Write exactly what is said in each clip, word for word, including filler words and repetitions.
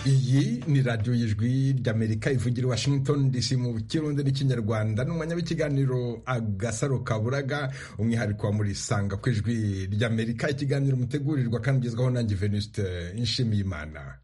iyi ni radiyo y'ijwi ry'Amerika ivugira i Washington D C mu kirundi n'ikinyarwanda n'umwanya w'ikiganiro Agasaro Kaburaga, umwihariko wa muri sanga ku ijwi ry'Amerika, ikiganiro mutegurirwa kandi ugezwaho nanjye Venuste Nshimiyimana.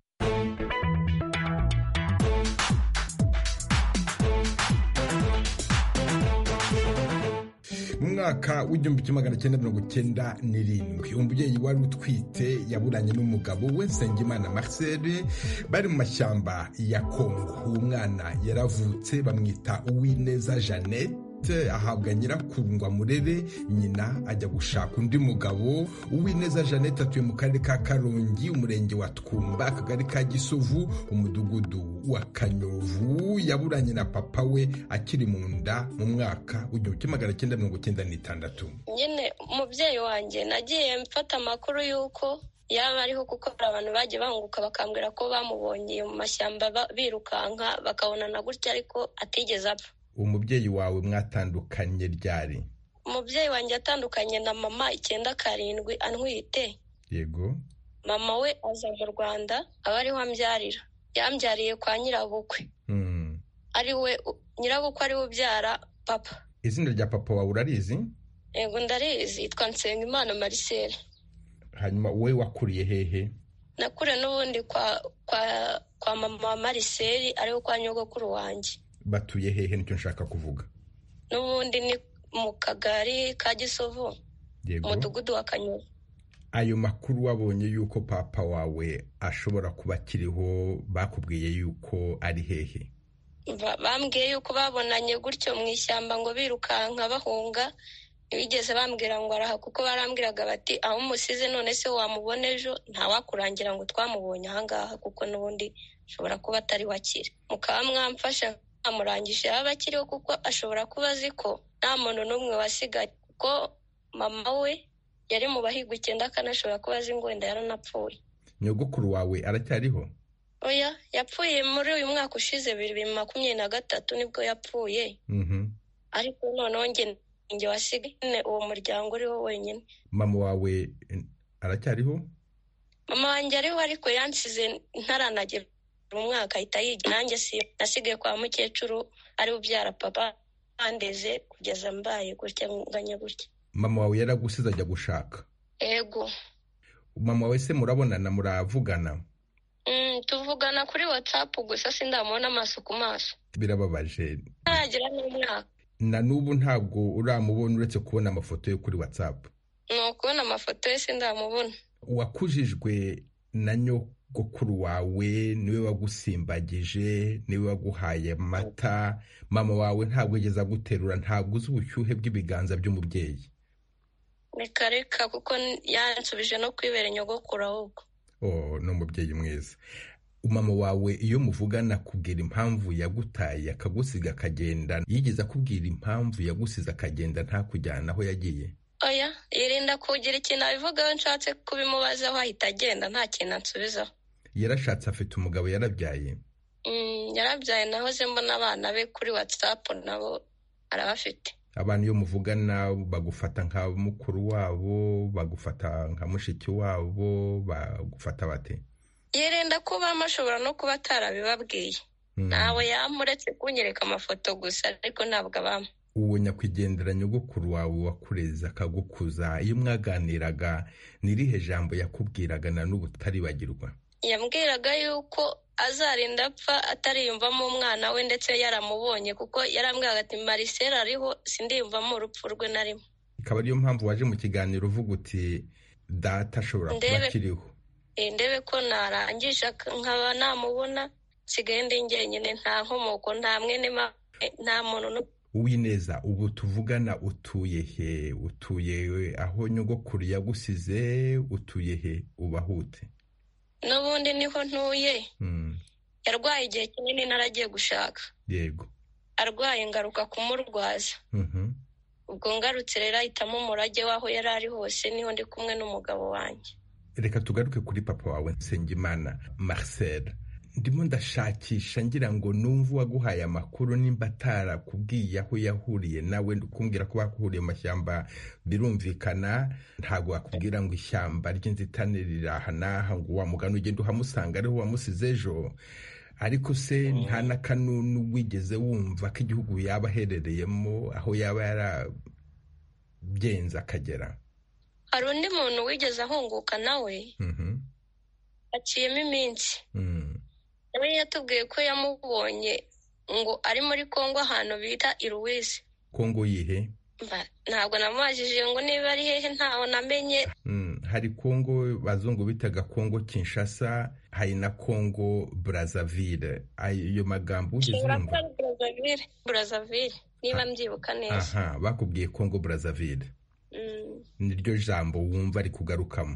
Mu mwaka w'igihumbi kimwe magana cyenda mirongo cyenda n'irindwi umubyeyi wari utwite yaburanye n'umugabo we Nsengimana Marcel bari mu mashyamba ya Kongo. Uwo mwana yaravutse bamwita Uwineza Jeannette, ahabwa nyirakuru ngo amurere, nyina ajya gushaka undi mugabo. Uwineza Jeannette atuye mu karere ka Karongi, umurenge wa Twumba, akagari ka Gisovu, umudugudu wa Kanyovu. Yaburanye na papa we akiri mu nda mu mwaka w'igihumbi kimwe magana cyenda mirongo cyenda n'itandatu. Nyine umubyeyi wanjye nagiye mfata amakuru y'uko yaba ariho, kuko abantu bagiye banguka bakambwira ko bamubonye mu mashyamba birukanka bakabonana gutya, ariko atigeze apfa. Umubyeyi wawe mwatandukanye ryari? Umubyeyi wanjye atandukanye na mama icyenda karindwi antwite. Yego. Mama we aza mu Rwanda aba ariho ambyarira. Yambyariye kwa nyirabukwe. Mm. Ari we nyirabukwe ari ubyara papa. Izina rya papa wawe urarizi? Yego ndarizi, yitwa Nsengimana Marcel. Hanyuma we wakuriye hehe? Nakure n'ubundi kwa kwa kwa mama Marcel ariho kwa nyogokuru wanjye. Batuye hehe nicyo nshaka kuvuga? N'ubundi ni mu kagari ka Gisovu. Yego. Umudugudu wa Kanyovu. Ayo makuru wabonye yuko papa wawe ashobora kuba akiriho bakubwiye yuko ari hehe? Bambwiye yuko babonanye gutyo mu ishyamba ngo birukanka bahunga. Bigeze bambwira ngo araha, kuko barambwiraga bati aho umusize none se wamubona ejo, ntawakurangira ngo twamubonye ahangaha, kuko n'ubundi ashobora kuba atari wakire. Mukaba mwamfasha amurangisha yaba akiriho, kuko ashobora kuba azi ko nta muntu n'umwe wasigaye, kuko mama we yari mu bahigwa icyenda kandi ashobora kuba azi ngo wenda yaranapfuye. Nyogokuru wawe aracyariho? Oya, yapfuye muri uyu mwaka ushize bibiri makumyabiri na gatatu nibwo yapfuye. Mhm. Ariko noneho njye njye wasigaye uwo muryango uriho wenyine. Mama wawe aracyariho? Mama wanjye ariho, ariko yansize ntaranagera umwaka ahita yiga. Nanjye si nasigaye kwa mukecuru ari ubyara papa andeze kugeza mbaye gutya nganye gutya. Mama wawe yaragusize ajya gushaka? Ego. Mama wawe se murabonana, muravugana? Mm, tuvugana kuri WhatsApp gusa sindamubona amaso ku maso. Birababaje. Naragira n'umwaka. Na n'ubu ntabwo uramubona uretse kubona amafoto yo kuri WhatsApp? No, kubona amafoto ye sindamubona. Wakujijwe na nyogokuru wawe, niwe wagusimbagije, niwe waguhaye amata. Mama wawe ntabwo yigeze aguterura, ntabwo uzi ubushyuhe bw'ibiganza by'umubyeyi? Reka reka, kuko yansubije no kwibera nyogokuru ahubwo. Oh, no mubyeyi mwiza. Mama wawe iyo muvugana akubwira impamvu yagutaye akagusiga akagenda, yigeze akubwira impamvu yagusize akagenda ntakujyana aho yagiye? Oya, yirinda kugira ikintu abivugaho, nshatse kubimubazaho ahita agenda nta kintu ansubizaho. Yarashatse, afite umugabo, yarabyaye? Mm, yarabyaye, nahoze mbona abana be kuri WhatsApp nabo arabafite. Abantu iyo muvugana bagufata nka mukuru wabo, bagufata nka mushiki wabo, bagufata bate? Yirinda kuba amashobora no kuba atarabibabwiye. Nawe yamuretse kunyereka amafoto gusa, ariko ntabwo abamo. Uwo nyakwigendera nyogokuru wawe wakureze akagukuza, iyo mwaganiraga nirihe jambo yakubwiraga na n'ubu utaribagirwa? Yambwiraga yuko azarinda apfa atariyumvamo umwana we, ndetse yaramubonye, kuko yarambwiraga ati Marcel ariho, sindiyumvamo urupfu rwe na rimwe. Ikaba ariyo mpamvu waje mu kiganiro uvuga uti data ashobora kuba akiriho? Ndebe ko narangisha nkaba namubona, sigaye ndi njyenyine, nta nkomoko, nta mwene, nta muntu. Uwineza, ubu tuvugana utuye he? Utuye aho nyogokuru yagusize? Utuye he? Ubahute? N'ubundi niho ntuye. Mm. Yarwaye igihe kinini naragiye gushaka. Yego. Arwaye ngaruka kumurwaza. Mhm. Ubwo ngarutse rero ahitamo umurage waho yari ari hose, niho ndi kumwe n'umugabo wanjye. Reka tugaruke kuri papa wawe Nsengimana Marcel. ndimo ndashakisha ngira ngo numve uwaguhaye amakuru nimba atarakubwiye aho yahuriye nawe, kumbwira ko bakuhuriye mu mashyamba birumvikana, ntabwo wakubwira ngo ishyamba ry'inzitane riri aha n'aha ngo wa mugani ugenda uhamusanga ariho wamusize ejo. Ariko se nta n'akanunu wigeze wumva ko igihugu yaba aherereyemo, aho yaba yarabyenze akagera? Hari undi muntu wigeze ahunguka nawe aciyemo iminsi, nawe yatubwiye ko yamubonye ngo ari muri Kongo ahantu bita i Ruwizi. Kongo yihe? Ntabwo namubajije ngo niba ari hehe, ntaho namenye. Hari Kongo bazungu bitaga Kongo Kinshasa, hari na Kongo Brazzaville. Ayo magambo ugeze wumva? Brazzaville, Brazzaville niba mbyibuka neza. Aha, bakubwiye Kongo Brazzaville. Mm. Niryo jambo wumva ari kugarukamo.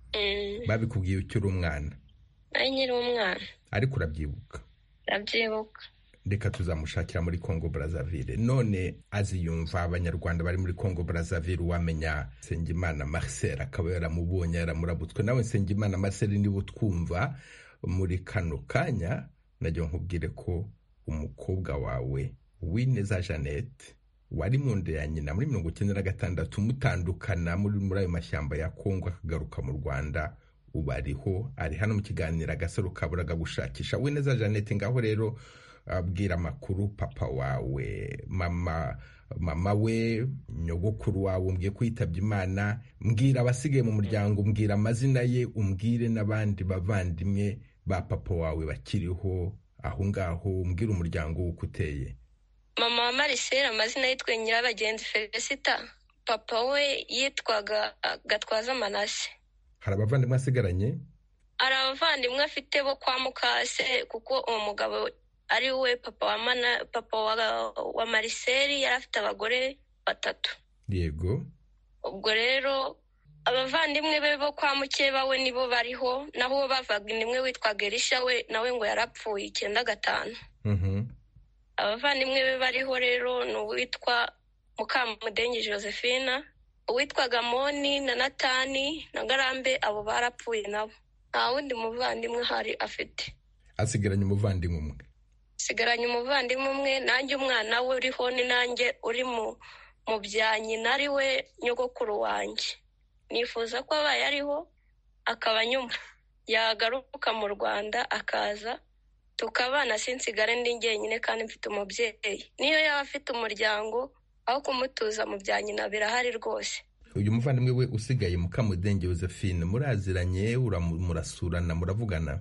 Mm. Babikubwiye ukiri umwana? Ari nyiri umwana. Ariko urabyibuka? Urabyibuka. Reka tuzamushakira muri Kongo Brazzaville. None aziyumva abanyarwanda bari muri Kongo Brazzaville, wamenya Nsengimana Marcel akaba yaramubonye yaramurabutswe. Nawe Nsengimana Marcel niba twumva muri kano kanya, najya nkubwire ko umukobwa wawe Uwineza Jeannette wari mu nda ya nyina muri mirongo icyenda na gatandatu, mutandukana muri muri ayo mashyamba ya Kongo akagaruka mu Rwanda, ubariho ari hano mu kiganiro Agasaro Kaburaga gushakisha. Uwineza Jeannette, ngaho rero abwira amakuru papa wawe, mama mama we, nyogokuru wawe umbwiye ko yitabye Imana, mbwira abasigaye mu muryango, mbwira amazina ye, umbwire n'abandi bavandimwe ba papa wawe bakiriho aho ngaho, umbwira umuryango uko uteye. Mama wa Marcel amazina yitwa Nyirabagenzi Felicita, papa we yitwaga Gatwaza Manase. Hari abavandimwe asigaranye? Hari abavandimwe afite bo kwa mukase, kuko uwo mugabo ari we papa wa mana, papa wa, wa Marcel yari afite abagore batatu. Yego. Ubwo rero abavandimwe be bo kwa mukeba we nibo bariho, naho bavaga nimwe witwa Gerisha we nawe ngo yarapfuye icyenda gatanu. Mhm. Abavandimwe be bariho rero ni uwitwa Mukamudengi Josephine, uwitwa Gamoni na Natani na Garambe, abo barapfuye nabo. Nta wundi muvandimwe hari afite. Asigaranye umuvandimwe umwe? Sigaranye umuvandimwe umwe, nanjye umwana we uriho ni nanjye uri mu mu bya nyina ari we nyogokuru wanjye. Nifuza ko abaye ariho akaba nyuma yagaruka mu Rwanda akaza tukabana, sinsigare ndi njyenyine kandi mfite umubyeyi. Niyo yaba afite umuryango, aho kumutuza mu bya nyina birahari rwose. Uyu muvandimwe we usigaye Mukamudenge Josephine, muraziranye, murasurana, muravugana?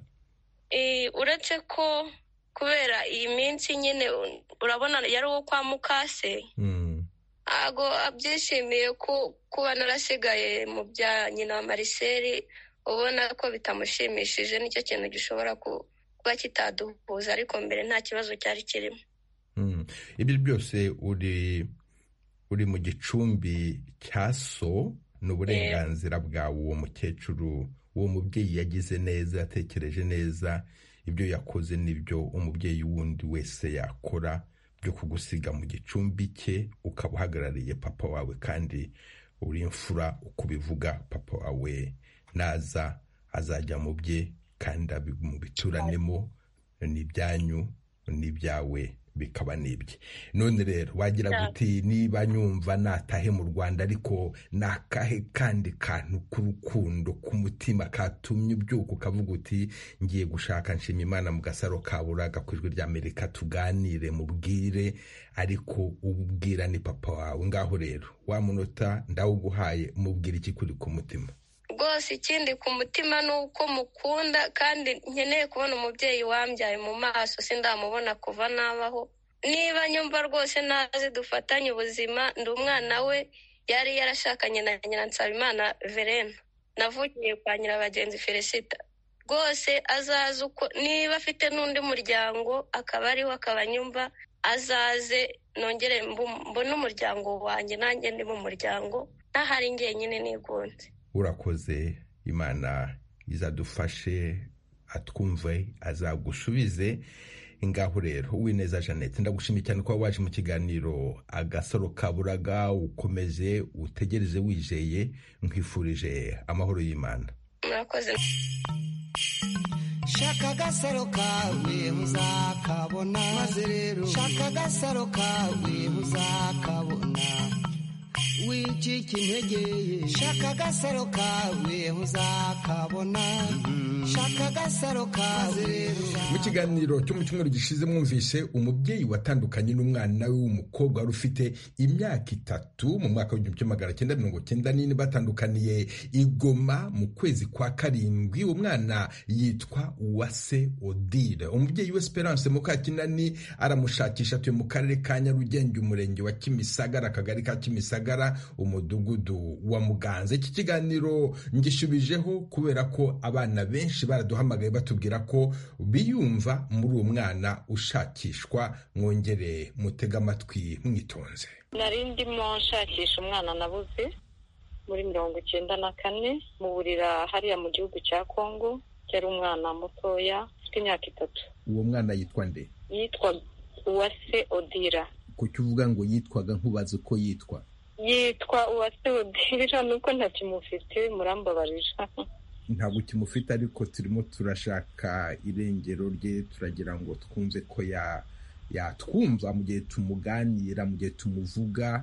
Eh, uretse ko kubera iyi minsi nyine urabona yari uwo kwa mukase, mm. ago abyishimiye ko kuba narasigaye mu bya nyina Marcel, ubona ko bitamushimishije, nicyo kintu gishobora ku kuba kitaduhuza, ariko mbere nta kibazo cyari kirimo. Mm. Ibi byose uri uri mu gicumbi cya so, n'uburenganzira bwawe uwo mukecuru, uwo mubyeyi yagize neza, yatekereje neza, ibyo yakoze nibyo umubyeyi wundi wese yakora, byo kugusiga mu gicumbi cye ukaba uhagarariye papa wawe, kandi uri imfura uko bivuga. Papa wawe naza azajya mu bye kandi mu bituranemo, n'ibyanyu n'ibyawe bikaba nibye. None rero wagira guti niba nyumva natahe mu Rwanda, ariko nakahe kandi kantu k'urukundo k'umutima katumye ubyuka ukavuga uti ngiye gushaka Nshimiyimana mu Gasaro Kaburaga ku Ijwi ry'Amerika tuganire, mubwire, ariko ubwira ni papa wawe. Ngaho rero wa munota ndawuguhaye, mubwira iki kuri ku mutima. Rwose ikindi ku mutima ni uko mukunda, kandi nkeneye kubona umubyeyi wambyaye mu maso, sindamubona kuva nabaho. Niba nyumva rwose naze dufatanye ubuzima, ndi umwana we, yari yarashakanye na nyina Nsabimana Verena, navugiye kwa Nyirabagenzi Felicita. Rwose azaze uko, niba afite n'undi muryango akaba ariho akaba nyumva, azaze nongere mbone umuryango wanjye, nanjye ndi mu muryango, ntahari njyenyine nigunze. Urakoze, Imana izadufashe, atwumve, azagusubize. Ngaho rero Uwineza Jeannette, ndagushimiye cyane ko waje mu kiganiro Agasaro Kaburaga, ukomeze utegereze wizeye, nkwifurije amahoro y'Imana. Murakoze. shaka agasaro kawe uzakabona, maze rero shaka agasaro kawe uzakabona, wicika intege shaka agasaro kawe uzakabona, shaka agasaro kawe. Mu kiganiro cyo mu cyumweru gishize mwumvise umubyeyi watandukanye n'umwana we w'umukobwa wari ufite imyaka itatu mu mwaka w'igihumbi kimwe magana cyenda mirongo cyenda n'ine, batandukaniye i Goma mu kwezi kwa karindwi. Umwana yitwa Uwase Odile. Umubyeyi we Esperance Mukakinani aramushakisha, atuye mu karere ka Nyarugenge, umurenge wa Kimisagara, akagari ka Kimisagara, umudugudu wa Muganza. Iki kiganiro ngishubijeho kubera ko abana benshi baraduhamagaye batubwira ko biyumva muri uwo mwana ushakishwa. Mwongere mutega amatwi mwitonze. Nari ndimo nshakisha umwana nabuze muri mirongo icyenda na kane mu burira hariya mu gihugu cya Kongo. Yari umwana mutoya ufite imyaka itatu. Uwo mwana yitwa nde? Yitwa Uwase Odile. Kuki uvuga ngo yitwaga, nkubaza uko yitwa? Yitwa Uwase Odile nuko ntakimufite, murambabarira. Ntabwo kimufite, ariko turimo turashaka irengero rye, turagira ngo twumve ko ya yatwumva mu gihe tumuganira, mu gihe tumuvuga,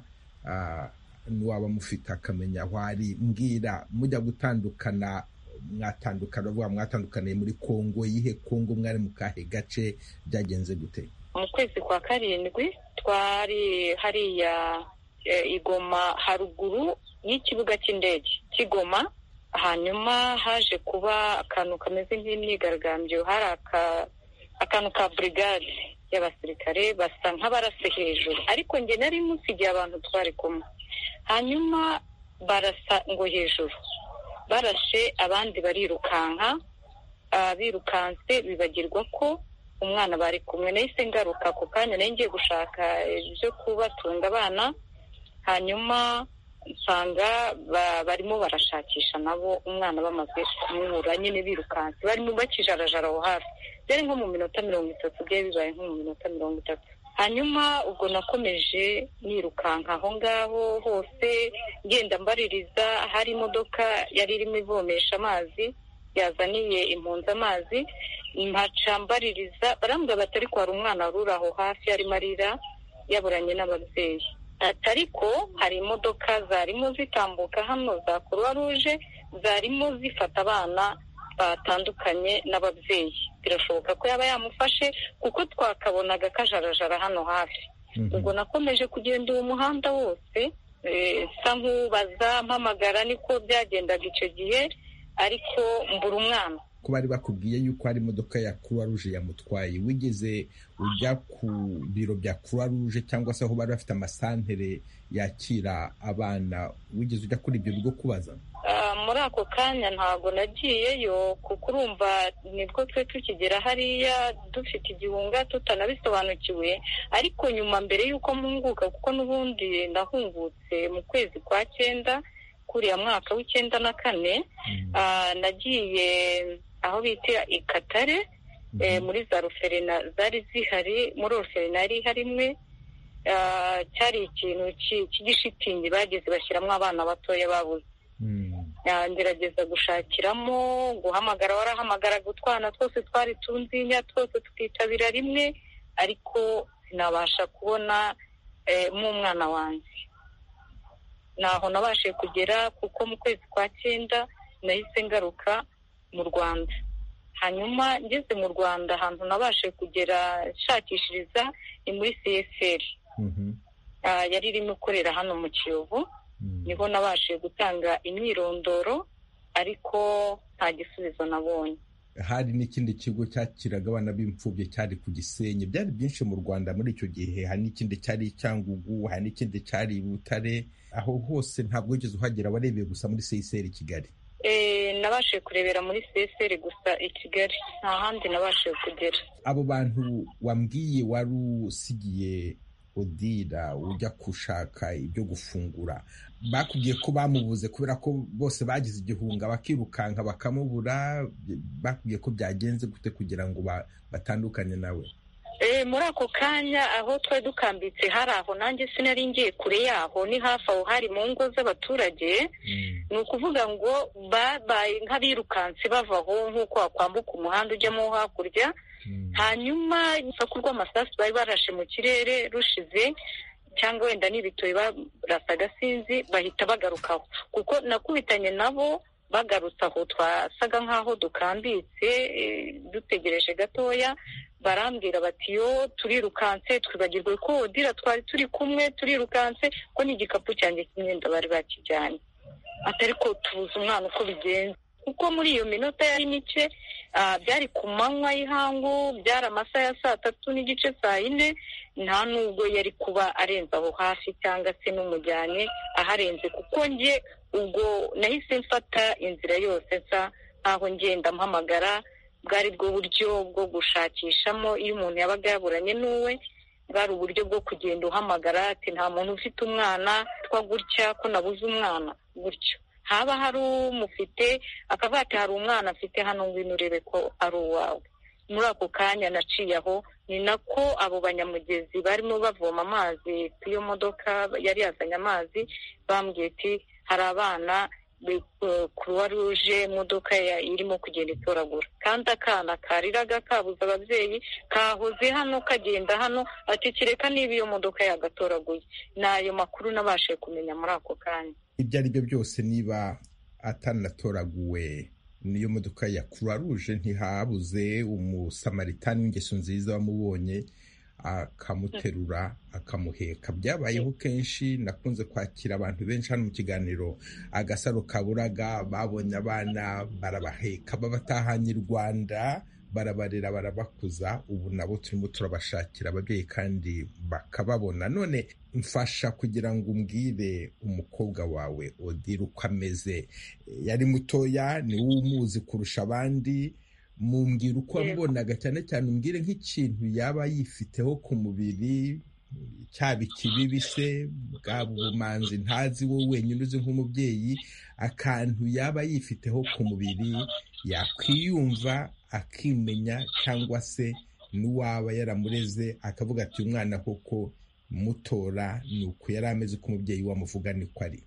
n'uwaba mufite akamenya aho ari. Mbwira, mujya gutandukana mwatandukana bavuga mwatandukaniye muri Kongo, yihe Kongo, mwari mu kahe gace, byagenze gute? Mu kwezi kwa karindwi twari hariya i Goma haruguru y'ikibuga cy'indege cy'Igoma. Hanyuma haje kuba akantu kameze nk'imyigaragambyo, hari akantu ka brigade y'abasirikare basa nk'abarase hejuru, ariko njye nari musigiye abantu twari kumwe. Hanyuma barasa ngo hejuru, barashe abandi barirukanka, birukanse bibagirwa ko umwana bari kumwe. Nahise ngaruka ako kanya, nari ngiye gushaka ibyo kubatunga abana, hanyuma nsanga barimo barashakisha nabo umwana, bamaze kumubura nyine birukanse, barimo bakijarajara aho hafi. Byari nko mu minota mirongo itatu, byari bibaye nko mu minota mirongo itatu. Hanyuma ubwo nakomeje nirukanka aho ngaho hose, ngenda mbaririza. Hari imodoka yari irimo ivomesha amazi, yazaniye impunzi amazi, mpaca mbaririza. Barambwira bati ariko hari umwana wari uri aho hafi arimo arira, yaburanye n'ababyeyi. Ariko hari imodoka zarimo zitambuka hano za Croix Rouge, zarimo zifata abana batandukanye n'ababyeyi. Birashoboka ko yaba yamufashe kuko twakabonaga kajarajara hano hafi. Ubwo nakomeje kugenda uwo muhanda wose, nsa nk'ubaza, mpamagara, niko byagendaga icyo gihe, ariko mbura umwana. Ko bari bakubwiye yuko hari imodoka ya Croix Rouge yamutwaye, wigeze ujya ku biro bya Croix Rouge cyangwa se aho bari bafite amasantere yakira abana, wigeze ujya kuri ibyo bigo kubaza? Muri ako kanya ntabwo nagiyeyo, kuko urumva nibwo twe tukigera hariya dufite igihunga tutanabisobanukiwe. Ariko nyuma, mbere y'uko mpunguka, kuko n'ubundi nahungutse mu kwezi kwa cyenda kuriya mwaka w'icyenda na kane, nagiye aho bita i Katare, muri za ruferina zari zihari. Muri ruferina yari ihari imwe, cyari ikintu cy'igishitingi bageze bashyiramo abana batoya babuze. Ngerageza gushakiramo, guhamagara, warahamagaraga utwana twose twari tunzinya, twose tukitabira rimwe, ariko sinabasha kubona mu mwana wanjye. Naho nabashije kugera, kuko mu kwezi kwa cyenda nahise ngaruka mu Rwanda. Hanyuma ngeze mu Rwanda, ahantu nabashije kugera nshakishiriza ni muri C S L, yari irimo ikorera hano mu Kiyovu. Niho nabashije gutanga imyirondoro, ariko nta gisubizo nabonye. Hari n'ikindi kigo cyakiraga abana b'imfubyi cyari ku Gisenyi. Byari byinshi mu Rwanda muri icyo gihe. Hari n'ikindi cyari Cyangugu, hari n'ikindi cyari Butare. Aho hose ntabwo wigeze uhagera, warebeye gusa muri C S L Kigali? Eh, nabashije kurebera muri C S L gusa i Kigali, nta handi nabashije kugera. Abo bantu wambwiye wari usigiye Odile ujya gushaka ibyo gufungura, bakubwiye ko bamubuze kubera ko bose bagize igihunga bakirukanka bakamubura? Bakubwiye ko byagenze gute kugira ngo batandukane nawe? Eh, muri ako kanya aho twari dukambitse hari aho nanjye sinari ngiye kure yaho, ni hafi aho hari mu ngo z'abaturage. ni ukuvuga ngo babaye nk'abirukansi bava aho nk'uko wakwambuka umuhanda ujyamo hakurya, hanyuma urusaku rw'amasasu bari barashe mu kirere rushize cyangwa wenda n'ibitoyi barasaga sinzi, bahita bagarukaho kuko nakubitanye nabo bagarutse aho twasaga nk'aho dukambitse dutegereje gatoya, barambwira bati yo turirukanse twibagirwe ko Odira twari turi kumwe, turirukanse ko n'igikapu cyanjye cy'imyenda bari bakijyanye, atari ko tubuze umwana uko bigenze kuko muri iyo minota yari mike, byari ku manywa y'ihangu, byari amasaha ya saa tatu n'igice saa yine, nta nubwo yari kuba arenze aho hafi cyangwa se n'umujyanye aharenze, kuko njye ubwo nahise mfata inzira yose nsa nkaho ngenda mpamagara, bwari bwo buryo bwo gushakishamo iyo umuntu yabaga yaburanye n'uwe, bwari uburyo bwo kugenda uhamagara ati nta muntu ufite umwana twa gutya ko nabuze umwana gutyo, haba hari umufite akavuga ati hari umwana afite hano ngwino urebe ko ari uwawe. Muri ako kanya naciye aho, ni nako abo banyamugezi barimo bavoma amazi ku iyo modoka yari yazanye amazi, bambwiye ati hari abana Croix Rouge imodoka irimo kugenda itoragura, kandi akana kariraga kabuze ababyeyi kahoze hano kagenda hano, ati kireka niba iyo modoka yagatoraguye. N'ayo makuru nabashije kumenya muri ako kanya. Ibyo ari byo byose, niba atanatoraguwe n'iyo modoka ya Croix Rouge, ntihabuze umusamaritani w'ingeso nziza wamubonye akamuterura akamuheka. Byabayeho kenshi, nakunze kwakira abantu benshi hano mu kiganiro Agasaro Kaburaga, babonye abana barabaheka babatahanye i Rwanda, barabarera barabakuza, ubu nabo turimo turabashakira ababyeyi kandi bakababona. None mfasha kugira ngo umbwire umukobwa wawe Odira uko ameze. Yari mutoya, ni wowe umuzi kurusha abandi, mumbwira uko ambonaga, cyane cyane umbwire nk'ikintu yaba yifiteho ku mubiri, cyaba ikibibi se, bwaba ubumanzi ntazi wowe wenyine uzi nk'umubyeyi, akantu yaba yifiteho ku mubiri yakwiyumva akimenya, cyangwa se n'uwaba yaramureze akavuga ati umwana koko mutora ni uko yari ameze, ko umubyeyi wamuvuga niko ari.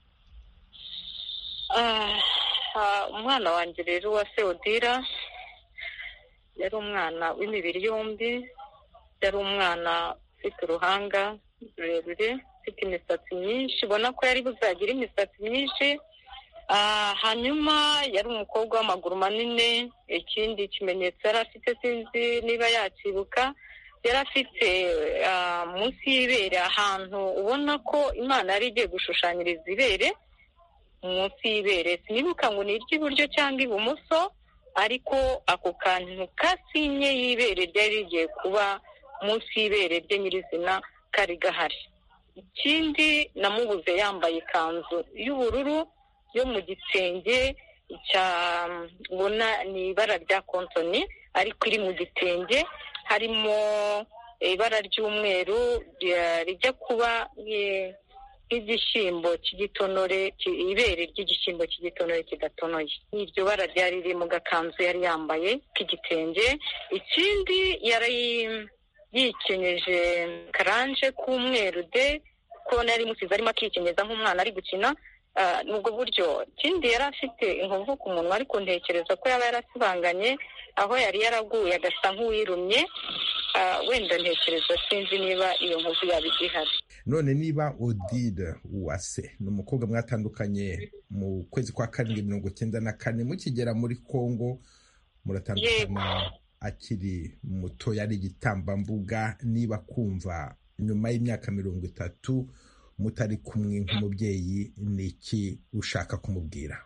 Umwana wanjye rero wa se Odira yari umwana w'imibiri yombi, yari umwana ufite uruhanga rurerure, ufite imisatsi myinshi, ubona ko yari buzagira imisatsi myinshi. Hanyuma yari umukobwa w'amaguru manini. Ikindi kimenyetso yari afite sinzi niba yakibuka, yari afite munsi y'ibere ahantu ubona ko Imana yari igiye gushushanyiriza ibere munsi y'ibere, sinibuka ngo ni iry'iburyo cyangwa ibumoso, ariko ako kantu kasinye y'ibere ryari rigiye kuba munsi y'ibere rye nyirizina kari gahari. Ikindi namubuze yambaye ikanzu y'ubururu yo mu gitenge cya ubona ni ibara rya kontoni, ariko iri mu gitenge harimo ibara ry'umweru rijya kuba nk'igishyimbo cy'igitonore, ibere ry'igishyimbo cy'igitonore kidatonoye. Iryo bara ryari riri mu gakanzu yari yambaye k'igitenge. Ikindi yari yikenyeje karanje k'umweru de, ko nari musize arimo akikenyeza nk'umwana ari gukina. Nubwo buryo ikindi yari afite inkovu ku munwa, ariko ntekereza ko yaba yarasibanganye aho yari yaraguye agasa nk'uwirumye, wenda ntekereza sinzi niba iyo nkovu yaba igihari. None niba Odira Uwase ni umukobwa mwatandukanye mu kwezi kwa karindwi mirongo icyenda na kane mukigera muri Kongo, muratandukana akiri muto, yari igitambambuga, niba kumva nyuma y'imyaka mirongo itatu mutari kumwe nk'umubyeyi, ni iki ushaka kumubwira?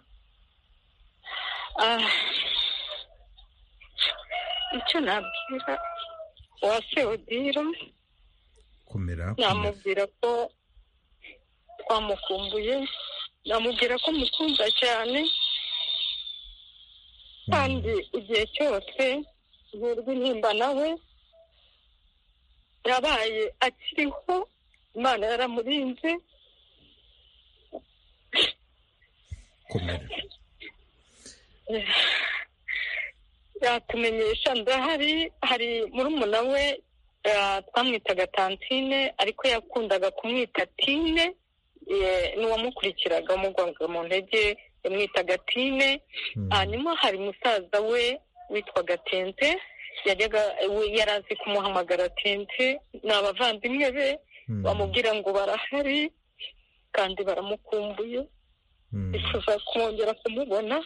Icyo nabwira Uwase Odira, komera, namubwira ko twamukumbuye, namubwira ko mukunda cyane, kandi igihe cyose nterwa intimba nawe, yabaye akiriho, Imana yaramurinze. Komera. Yatumenyesha ndahari, hari murumuna we twamwitaga Tantine, ariko yakundaga kumwita Tine, n'uwamukurikiraga umugwaga mu ntege yamwitaga Tine. Hanyuma hari musaza we witwaga Tente, yajyaga yari azi kumuhamagara Tente. Ni abavandimwe be bamubwira ngo barahari kandi baramukumbuye, bifuza kongera kumubona.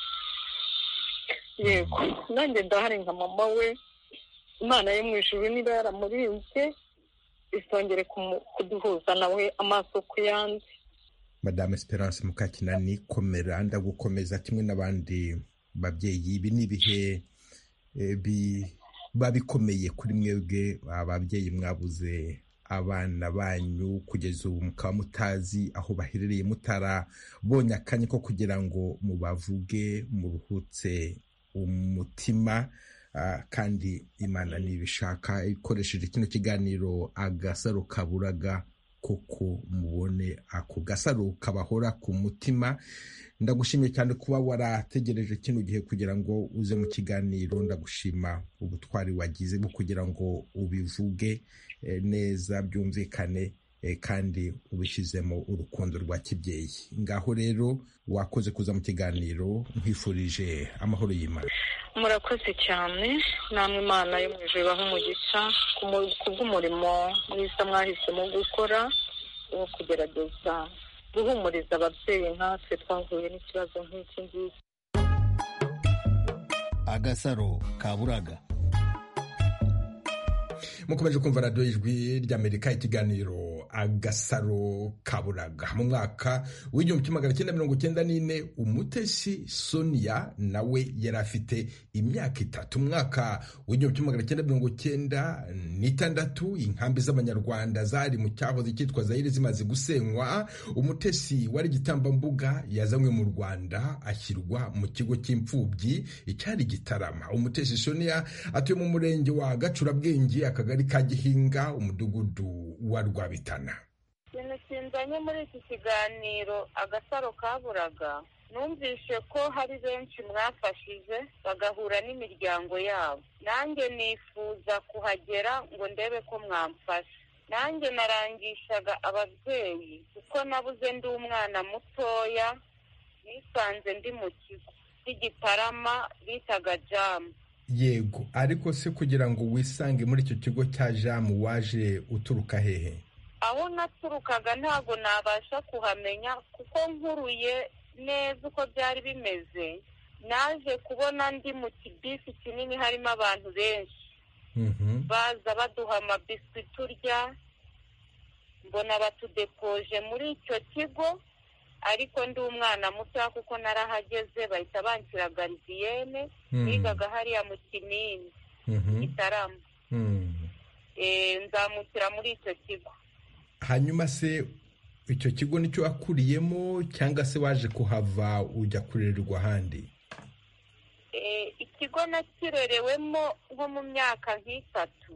Yego, nanjye ndahari nka mama we. Imana yo mu ijuru niba yaramurinze isongere kuduhuza nawe amaso ku yandi. Madame Esperance Mukakinani, komera, ndagukomeza kimwe n'abandi babyeyi. Ibi ni ibihe biba bikomeye kuri mwebwe ababyeyi mwabuze abana banyu kugeza ubu mukaba mutazi aho baherereye, mutarabonye akanya ko kugira ngo mubavuge muruhutse umutima. Uh, kandi Imana nibishaka ikoresheje kino kiganiro Agasaro Kaburaga koko mubone ako gasaro kabahora ku mutima. Ndagushimye cyane kuba warategereje kino gihe kugira ngo uze mu kiganiro. Ndagushima ubutwari wagize bwo kugira ngo ubivuge eh, neza byumvikane eh, kandi ubishizemo urukundo rwa kibyeyi. Ngaho rero wakoze kuza mu kiganiro, nkwifurije amahoro y'Imana. Murakoze cyane, namwe Imana yo mu ijuru ibahe umugisha kubw'umurimo mwiza mwahisemo gukora wo kugerageza guhumuriza ababyeyi nkatwe twahuye n'ikibazo nk'iki ngiki. Agasaro Kaburaga. Mukomeje kumva radiyo y'Ijwi ry'Amerika, ikiganiro Agasaro Kaburaga. Mu mwaka w'igihumbi kimwe magana cyenda mirongo cyenda n'ine Umutesi Sonia nawe yari afite imyaka itatu. Umwaka w'igihumbi kimwe magana cyenda mirongo cyenda n'itandatu inkambi z'Abanyarwanda zari mu cyahoze cyitwa Zaire zimaze gusenywa. Umutesi wari igitambambuga yazanywe mu Rwanda ashyirwa mu kigo cy'imfubyi icyari Gitarama. Umutesi Sonia atuye mu murenge wa Gacurabwenge, akagari ka Gihinga, umudugudu wa Rwabitana. Ikintu kinzanye muri iki kiganiro Agasaro Kaburaga, numvise ko hari benshi mwafashije bagahura n'imiryango yabo. Nanjye nifuza kuhagera ngo ndebe ko mwamfasha. Nanjye narangishaga ababyeyi kuko nabuze ndi umwana mutoya, nisanze ndi mu kigo cy'Igitarama bitaga Jamu. Yego, ariko se kugira ngo wisange muri icyo kigo cya Jamu waje uturuka hehe? Aho naturukaga ntabwo nabasha kuhamenya kuko nkuruye neza uko byari bimeze. Naje kubona ndi mu kibisi kinini harimo abantu benshi. Mhm. Baza baduha amabiswi turya, mbona batudepoje muri icyo kigo, ariko ndi umwana muto kuko narahageze bahita banshyira garidiyene. Nigaga hariya mu Kinini Gitarama. Eh, nzamukira muri icyo kigo. Hanyuma se icyo kigo nicyo wakuriyemo cyangwa se waje kuhava ujya kurererwa ahandi? Eh, ikigo nakirerewemo nko mu myaka nk'itatu.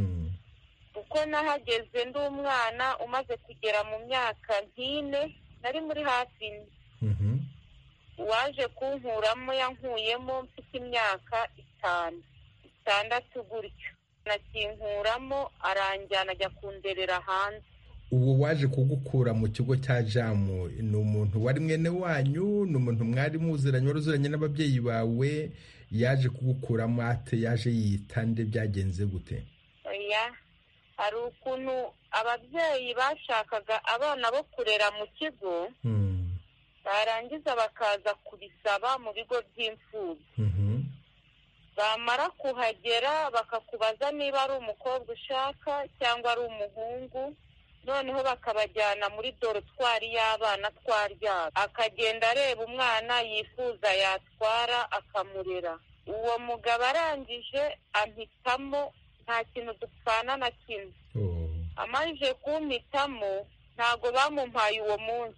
Uko nahageze ndi umwana umaze kugera mu myaka nk'ine, nari muri hafi. Mhm. Waje kunkuramo yankuyemo mfite imyaka itanu itandatu gutyo. Nakinkuramo aranjyana ajya kunderera hanze. Uwo waje kugukura mu kigo cya Jamu ni umuntu wari mwene wanyu? Ni umuntu mwari muziranye waruziranye n'ababyeyi bawe? Yaje kugukuramo ate? Yaje yita nde? Byagenze gute? Oya, hari ukuntu ababyeyi bashakaga abana bo kurera mu kigo, barangiza bakaza kubisaba mu bigo by'imfubyi. Bamara kuhagera bakakubaza niba ari umukobwa ushaka cyangwa ari umuhungu, noneho bakabajyana muri dorotwari y'abana twaryana. Akagenda areba umwana yifuza yatwara akamurera. Uwo mugabo arangije ampitamo, nta kintu dupfana na kimwe. Amajije kumpitamo ntago bamumpaye uwo munsi.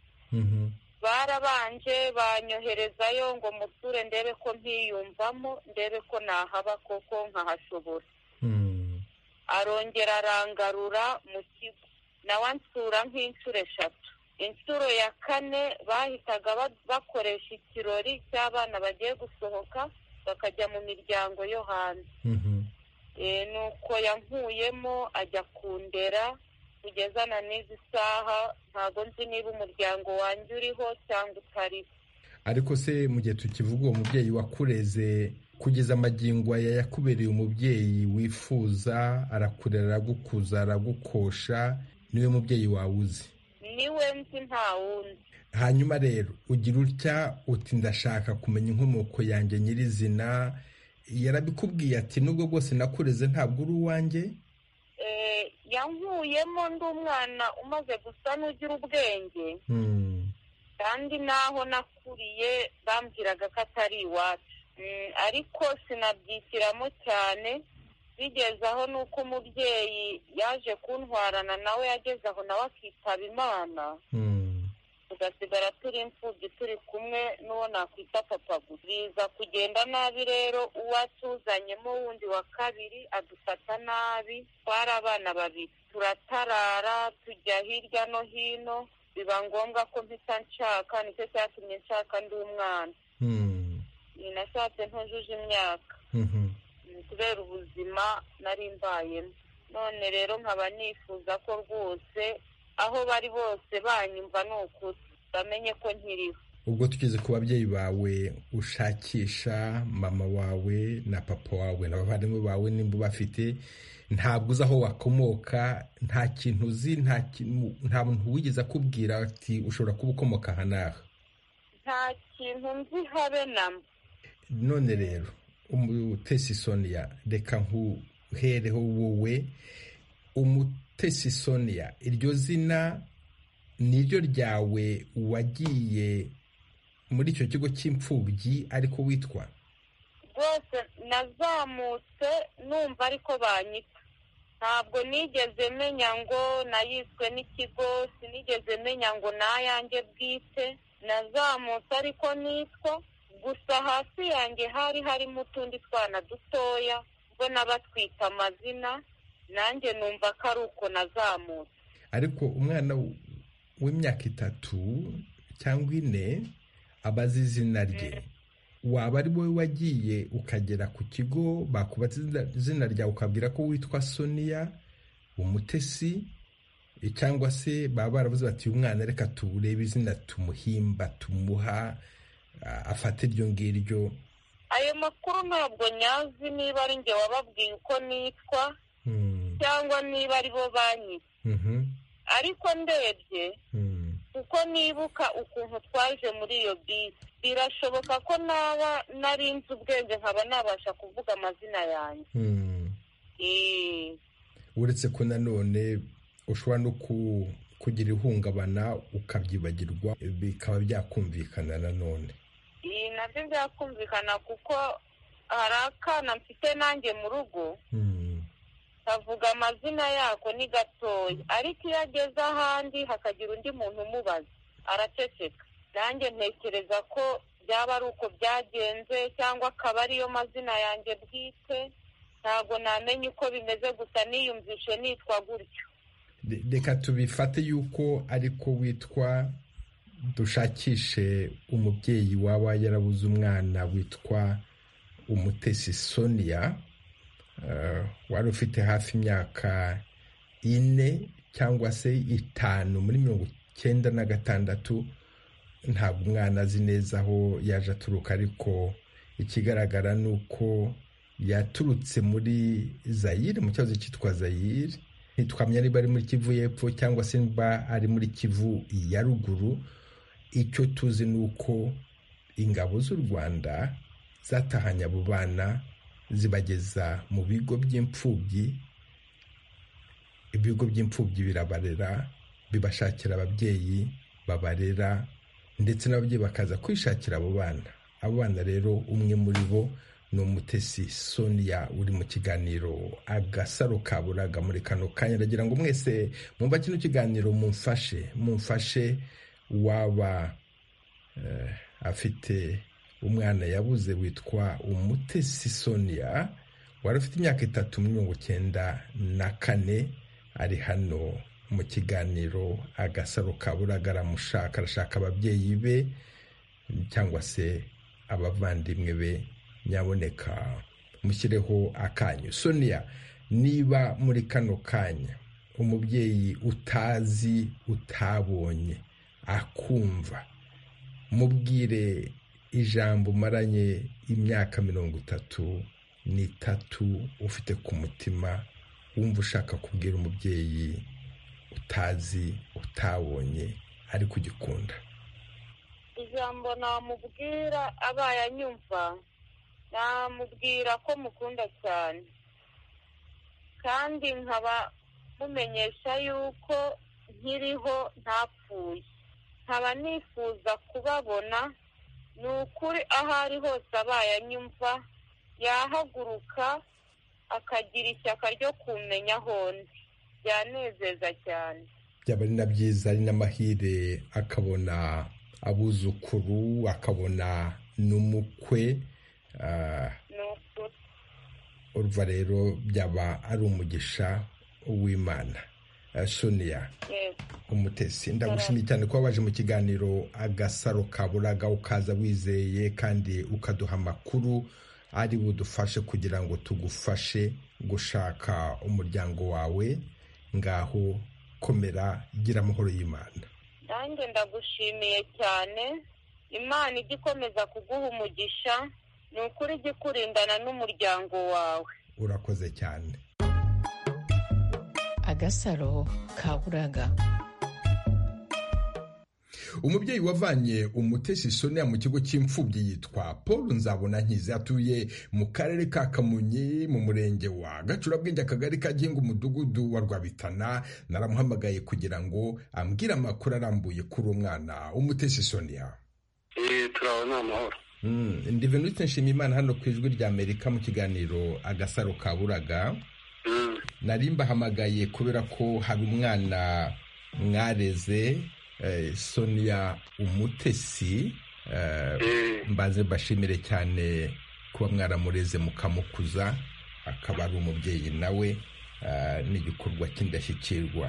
Barabanje banyoherezayo ngo musure ndebe ko mpiyumvamo, ndebe ko nahaba koko nkahashobora. Arongera arangarura mu kigo, nawe ansura nk'inshuro eshatu. Inshuro ya kane bahitaga bakoresha ikirori cy'abana bagiye gusohoka bakajya mu miryango yo hanze. Nuko yankuyemo ajya kundera, kugeza na n'izi saha ntabwo nzi niba umuryango wanjye uriho cyangwa utariho. ariko se mu gihe tukivuga uwo mubyeyi wakureze kugeza amagingo aya yakubereye umubyeyi wifuza, arakurera, aragukuza, aragukosha, niwe mubyeyi wawe uzi? Niwe nzi, nta wundi. Hanyuma rero ugira utya uti ndashaka kumenya inkomoko yanjye nyirizina, yarabikubwiye ati nubwo bwose nakureze ntabwo uri uwanjye? yankuyemo ndi umwana umaze gusa n'ugira ubwenge, kandi naho nakuriye bambwiraga ko atari iwacu, ariko sinabyitiramo cyane. Bigeze aho nuko umubyeyi yaje kuntwarana nawe, yageze aho nawe akitaba Imana, tugasigara turi imfubyi turi kumwe n'uwo nakwita papa gusa. Biza kugenda nabi rero, uwatuzanyemo wundi wa kabiri adufata nabi. Twari abana babiri, turatarara tujya hirya no hino, biba ngombwa ko mpita nshaka. Nicyo cyatumye nshaka ndi umwana. Nashatse ntujuje imyaka kubera ubuzima nari mbayemo. None rero nkaba nifuza ko rwose aho bari bose banyumva ni ukuri, bamenye ko nkiriho. Ubwo tugeze ku babyeyi bawe ushakisha, mama wawe na papa wawe n'abavandimwe bawe nimba bafite, ntabwo uzi aho wakomoka, nta kintu uzi, nta muntu wigeze akubwira ati ushobora kuba ukomoka aha n'aha? Nta kintu nzi habe namba. None rero Umutesi Sonia, reka nkuhereho wowe. Umutesi Sonia, iryo zina niryo ryawe wagiye muri icyo kigo cy'imfubyi ariko witwa? Rwose nazamutse numva ariko banyita, ntabwo nigeze menya ngo nayiswe n'ikigo, sinigeze menya ngo nayanjye bwite. Nazamutse ariko nitwa, gusa hasi yanjye hari harimo utundi twana dutoya, ubwo nabatwita amazina, nanjye numva ko ari uko nazamutse. Ariko umwana w'imyaka itatu cyangwa ine abazi izina rye, waba ari wowe wagiye ukagera ku kigo bakubaza izina ryawe ukabwira ko witwa Sonia Umutesi, cyangwa se baba baravuze bati umwana reka turebe izina tumuhimba tumuha afate iryo ngiryo? Ayo makuru ntabwo nyazi niba ari njye wababwiye uko nitwa cyangwa niba ari bo banyita. Ariko ndebye kuko nibuka ukuntu twaje muri iyo bisi, birashoboka ko naba narinze ubwenge nkaba nabasha kuvuga amazina yanjye. Uretse ko nanone ushobora no kugira ihungabana ukabyibagirwa, bikaba byakumvikana nanone. Iyi nabyo byakumvikana kuko hari akana mfite nanjye mu rugo, kavuga amazina yako ni gatoya, ariko iyo ageze ahandi hakagira undi muntu umubaza araceceka. Nanjye ntekereza ko byaba ari uko byagenze, cyangwa akaba ariyo mazina yanjye bwite. Ntabwo namenye uko bimeze, gusa niyumvishe nitwa gutyo. Reka tubifate yuko ariko witwa, dushakishe umubyeyi waba yarabuze umwana witwa Umutesi Sonia, wari ufite hafi imyaka ine cyangwa se itanu muri mirongo icyenda na gatandatu. Ntabwo umwana azi neza aho yaje aturuka, ariko ikigaragara ni uko yaturutse muri Zaire, mu cyahoze cyitwa Zaire. Ntitwamenya niba ari muri Kivu y'Epfo cyangwa se niba ari muri Kivu ya ruguru. Icyo tuzi ni uko ingabo z'u Rwanda zatahanye abo bana zibageza mu bigo by'imfubyi. Ibigo by'imfubyi birabarera, bibashakira ababyeyi babarera, ndetse n'ababyeyi bakaza kwishakira abo bana. Abo bana rero umwe muri bo ni Umutesi Sonia, uri mu kiganiro Agasaro Kaburaga muri kano kanya. Ndagira ngo mwese mwumva kino kiganiro mumfashe mumfashe waba uh, afite umwana yabuze witwa Umutesi Sonia, wari ufite imyaka itatu muri mirongo icyenda na kane, ari hano mu kiganiro Agasaro Kaburaga. Aramushaka, arashaka ababyeyi be cyangwa se abavandimwe be. Nyaboneka mushyireho akanyu. Sonia, niba muri kano kanya umubyeyi utazi utabonye akumva, mubwire ijambo umaranye imyaka mirongo itatu n'itatu ufite ku mutima wumva ushaka kubwira umubyeyi utazi utabonye ari kugikunda. ijambo namubwira abaye anyumva, namubwira ko mukunda cyane kandi nkaba mumenyesha yuko nkiriho ntapfuye. nkaba nifuza kubabona, ni ukuri aho ari hose abaye anyumva yahaguruka akagira ishyaka ryo kumenya aho ndi, byanezeza cyane. byaba ari na byiza, ari n'amahire akabona abuzukuru, akabona n'umukwe. urumva rero byaba ari umugisha w'Imana. Sonia Umutesi, ndagushimiye cyane kuba waje mu kiganiro Agasaro Kaburaga, ukaza wizeye kandi ukaduha amakuru ari budufashe kugira ngo tugufashe gushaka umuryango wawe. Ngaho komera, gira amahoro y'Imana. nanjye ndagushimiye cyane, Imana ijya ikomeza kuguha umugisha, ni ukuri ijya ikurindana n'umuryango wawe. Urakoze cyane. Agasaro Kaburaga. umubyeyi wavanye Umutesi Sonia mu kigo cy'imfubyi yitwa Paul Nzabonankize, atuye mu karere ka Kamonyi mu murenge wa Gacurabwenge, akagari ka Gihinga, umudugudu wa Rwabitana. Naramuhamagaye kugira ngo ambwire amakuru arambuye kuri umwana Umutesi Sonia. Eh turabona amahoro. Mm, ndi Venuste Nshimiyimana hano ku Ijwi rya Amerika mu kiganiro Agasaro Kaburaga. Mm. Narimba hamagaye kubera ko hari umwana mwareze eh, Sonia Umutesi. eh, Eh mbaze bashimire cyane kuba mwaramureze mukamukuza, akaba ari umubyeyi nawe, eh, n'igikorwa cy'indashyikirwa.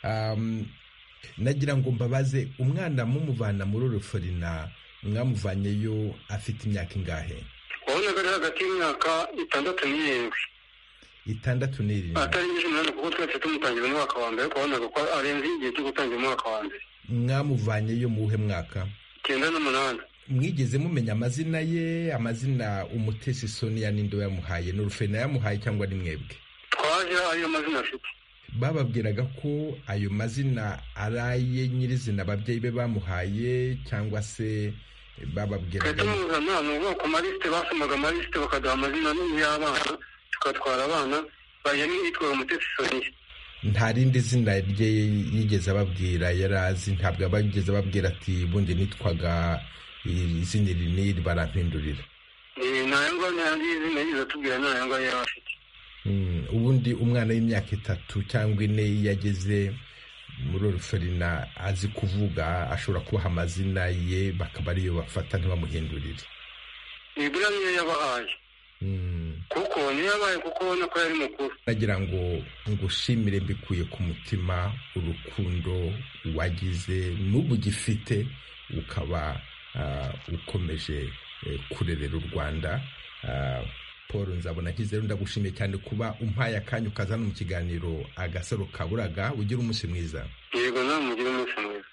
Um, nagira ngo mbabaze, umwana mumuvana muri Ruforina mwamuvanyeyo afite imyaka ingahe? wabona ko hagati y'imyaka itandatu n'irindwi. itandatu n'irindwi. Atarengeje umunani kuko twese tumutangira umwaka wa mbere, wabonaga ko arenze igihe cyo gutangira umwaka wa mbere. Mwamuvanyeyo mu uhe mwaka? icyenda n'umunani. Mwigeze mumenya amazina ye? Amazina Umutesi Sonia ninde yamuhaye? N'Uruforina yamuhaye cyangwa ni mwebwe? Twaje ayo mazina afite. Bababwiraga ko ayo mazina araye nyirizina ababyeyi be bamuhaye, cyangwa se bababwiraga Katumuzana no ku maliste, basomaga maliste bakaduha amazina y'abana, tukatwara abana bayani yitwa Umutesi Sonia. nta rindi zina rye yigeze ababwira? Yarazi? Ntabwo abageze ababwira ati bundi nitwaga izina riniri barampindurira? Eh nayangwa n'andi izina yizo tubwira nayangwa yari afite. Mm, ubundi umwana w'imyaka itatu cyangwa ine yageze muri Ruforina azi kuvuga, ashobora kubaha amazina ye bakaba ariyo bafata ntibamuhindurire. Ibura niyo yabahaye. Mm. Kuko niyo yabaye kuko ubona ko yari mukuru. Nagira ngo ngushimire mbikuye ku mutima urukundo wagize n'ubu gifite, ukaba uh, ukomeje uh, kurerera u Rwanda. uh, Paul Nzabonankize, ndagushimiye cyane kuba umpaye akanya ukaza no mu kiganiro Agasaro Kaburaga. Ugira umunsi mwiza. Yego namugira umunsi mwiza.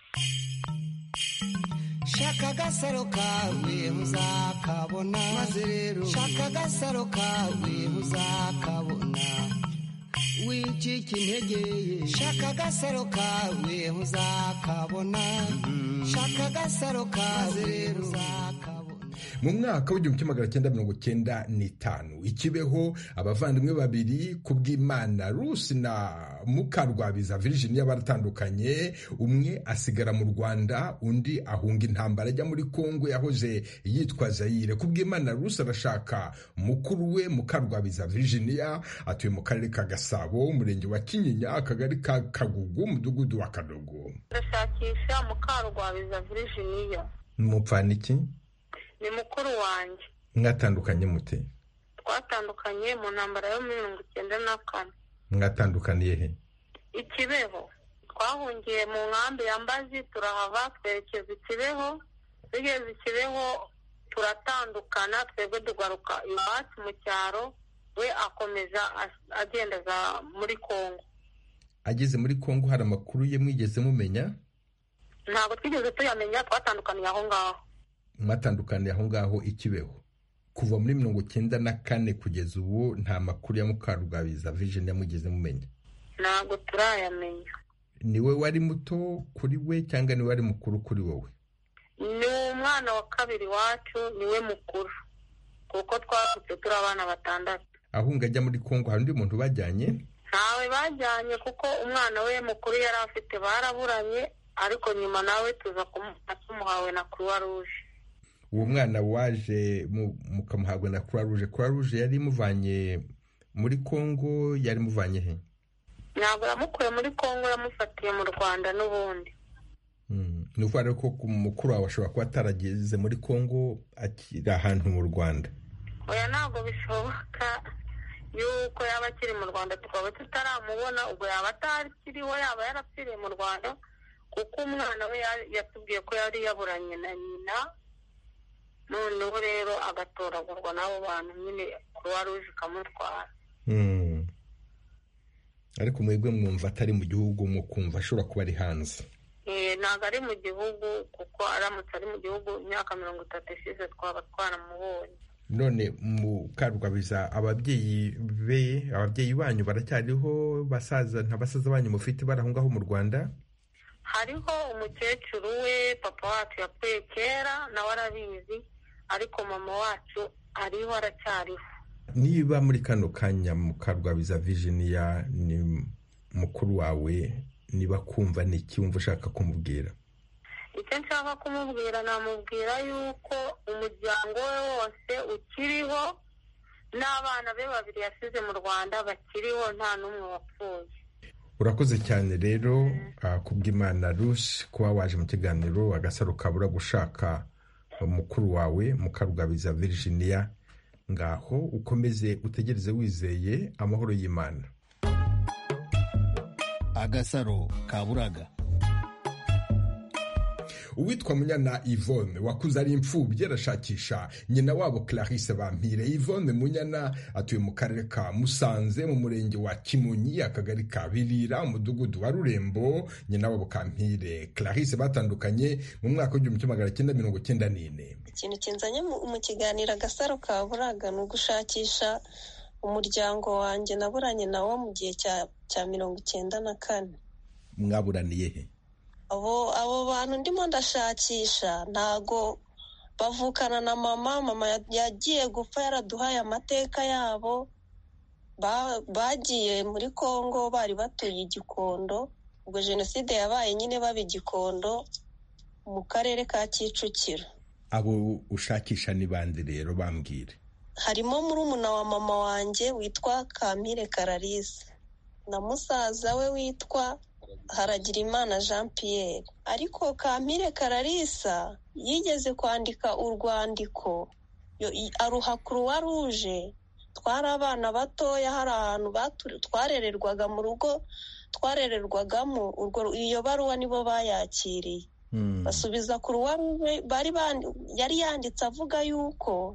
shaka agasaro kawe uzakabona, maze rero shaka agasaro kawe uzakabona, wicika intege, shaka agasaro kawe uzakabona, shaka agasaro kawe uzakabona. Mu mwaka w'igihumbi kimwe magana cyenda mirongo cyenda n'itanu i Kibeho, abavandimwe babiri Kubwimana Rusi na Mukarwabiza Virginia baratandukanye. Umwe asigara mu Rwanda, undi ahunga intambara ajya muri Kongo yahoze yitwa Zaire. Kubwimana Rusi arashaka mukuru we Mukarwabiza Virginia, atuye mu karere ka Gasabo, umurenge wa Kinyinya, akagari ka Kagugu, umudugudu wa Kadogo. ndashakisha Mukarwabiza Virginia. Mupfana iki? Ni mukuru wanjye. Mwatandukanye mute? Twatandukanye mu ntambara yo muri mirongo icyenda na kane. Mwatandukaniye he? I Kibeho. Twahungiye mu nkambi ya Mbazi, turahava twerekeza i Kibeho. Tugeze i Kibeho turatandukana, twebwe tugaruka iwacu mu cyaro, we akomeza agenda za muri Kongo. ageze muri Kongo hari amakuru ye mwigeze mumenya? Ntabwo twigeze tuyamenya, twatandukaniye aho ngaho. Mwatandukaniye aho ngaho i Kibeho kuva muri mirongo cyenda na kane kugeza ubu nta makuru ya Mukarugabiza Virginia mwigeze mumenya? Ntabwo turayamenya. Niwe wari muto kuri we cyangwa niwe wari mukuru kuri wowe? Ni umwana wa kabiri wacu, niwe mukuru kuko twavutse turi abana batandatu. Ahunga ajya muri Kongo hari undi muntu bajyanye? Ntawe bajyanye kuko umwana we mukuru yari afite baraburanye, ariko nyuma nawe tuza kumuhawe na Croix Rouge. Uwo mwana waje mukamuhabwa na Croix Rouge. Croix Rouge yari muvanye muri Kongo, yari muvanye he? Ntabwo yamukuye muri Kongo, yamufatiye mu Rwanda n'ubundi. Mm. Nuvuga ko mukuru wawe ashobora kuba atarageze muri Kongo akiri ahantu mu Rwanda? Oya, ntabwo bishoboka yuko yaba akiri mu Rwanda tukaba tutaramubona, ubwo yaba atakiriho, yaba yarapfiriye mu Rwanda kuko umwana we yatubwiye ko yari yaburanye na nyina, noneho rero agatoragurwa n'abo bantu nyine Croix Rouge ikamutwara. Mm. Ariko mwebwe mwumva atari mu gihugu, mukumva ashobora kuba ari hanze? Eh, ntabwo ari mu gihugu kuko aramutse ari mu gihugu imyaka mirongo itatu ishize twaba twaramubonye. None Mukarugabiza ababyeyi be, ababyeyi banyu baracyariho? Basaza nta basaza banyu mufite barahungaho mu Rwanda? Hariho umukecuru we, papa wacu yapfuye kera nawe arabizi, ariko mama wacu ariho, aracyariho. Niba muri kano kanya Mukarugabiza Virginia ni mukuru wawe, niba kumva n'iki wumva ushaka kumubwira? Icyo nshaka kumubwira, namubwira yuko umuryango we wose ukiriho, n'abana be babiri yasize mu Rwanda bakiriho, nta n'umwe wapfuye. Urakoze cyane rero uh, kubw'Imana Rush kuba waje mu kiganiro Agasaro Kabura gushaka mukuru wawe Mukarugabiza Virginia. Ngaho ukomeze utegereze wizeye amahoro y'Imana. Agasaro Kaburaga. Uwitwa Munyana Yvonne wakuze ari imfubyi arashakisha nyina wabo Clarisse Bampire. Yvonne Munyana atuye mu karere ka Musanze mu murenge wa Kimonyi, akagari ka Birira, umudugudu wa Rurembo. Nyina wabo Kampire Clarisse batandukanye mu mwaka w'igihumbi kimwe magana cyenda mirongo cyenda n'ine. Ikintu kinzanye mu kiganiro Agasaro Kaburaga ni ugushakisha umuryango wanjye naburanye nawo mu gihe cya cya mirongo icyenda na kane. Mwaburaniye he? Abo abo bantu ndimo ndashakisha ntago bavukana na mama. Mama yagiye gupfa yaraduhaye amateka yabo. Bagiye muri Kongo, bari batuye Gikondo, ubwo jenoside yabaye nyine baba Gikondo mu karere ka Kicukiro. Abo ushakisha ni bande rero bambwire? Harimo murumuna wa mama wanjye witwa Kampire Clarisse na musaza we witwa Haragirimana Jean Pierre. Ariko Kampire Clarisse yigeze kwandika urwandiko aruha Croix Rouge. Twari abana batoya, hari ahantu twarererwaga mu rugo twarererwagamo, urwo iyo baruwa nibo bayakiriye. Hmm. Basubiza Croix Rouge, bari yari yanditse avuga yuko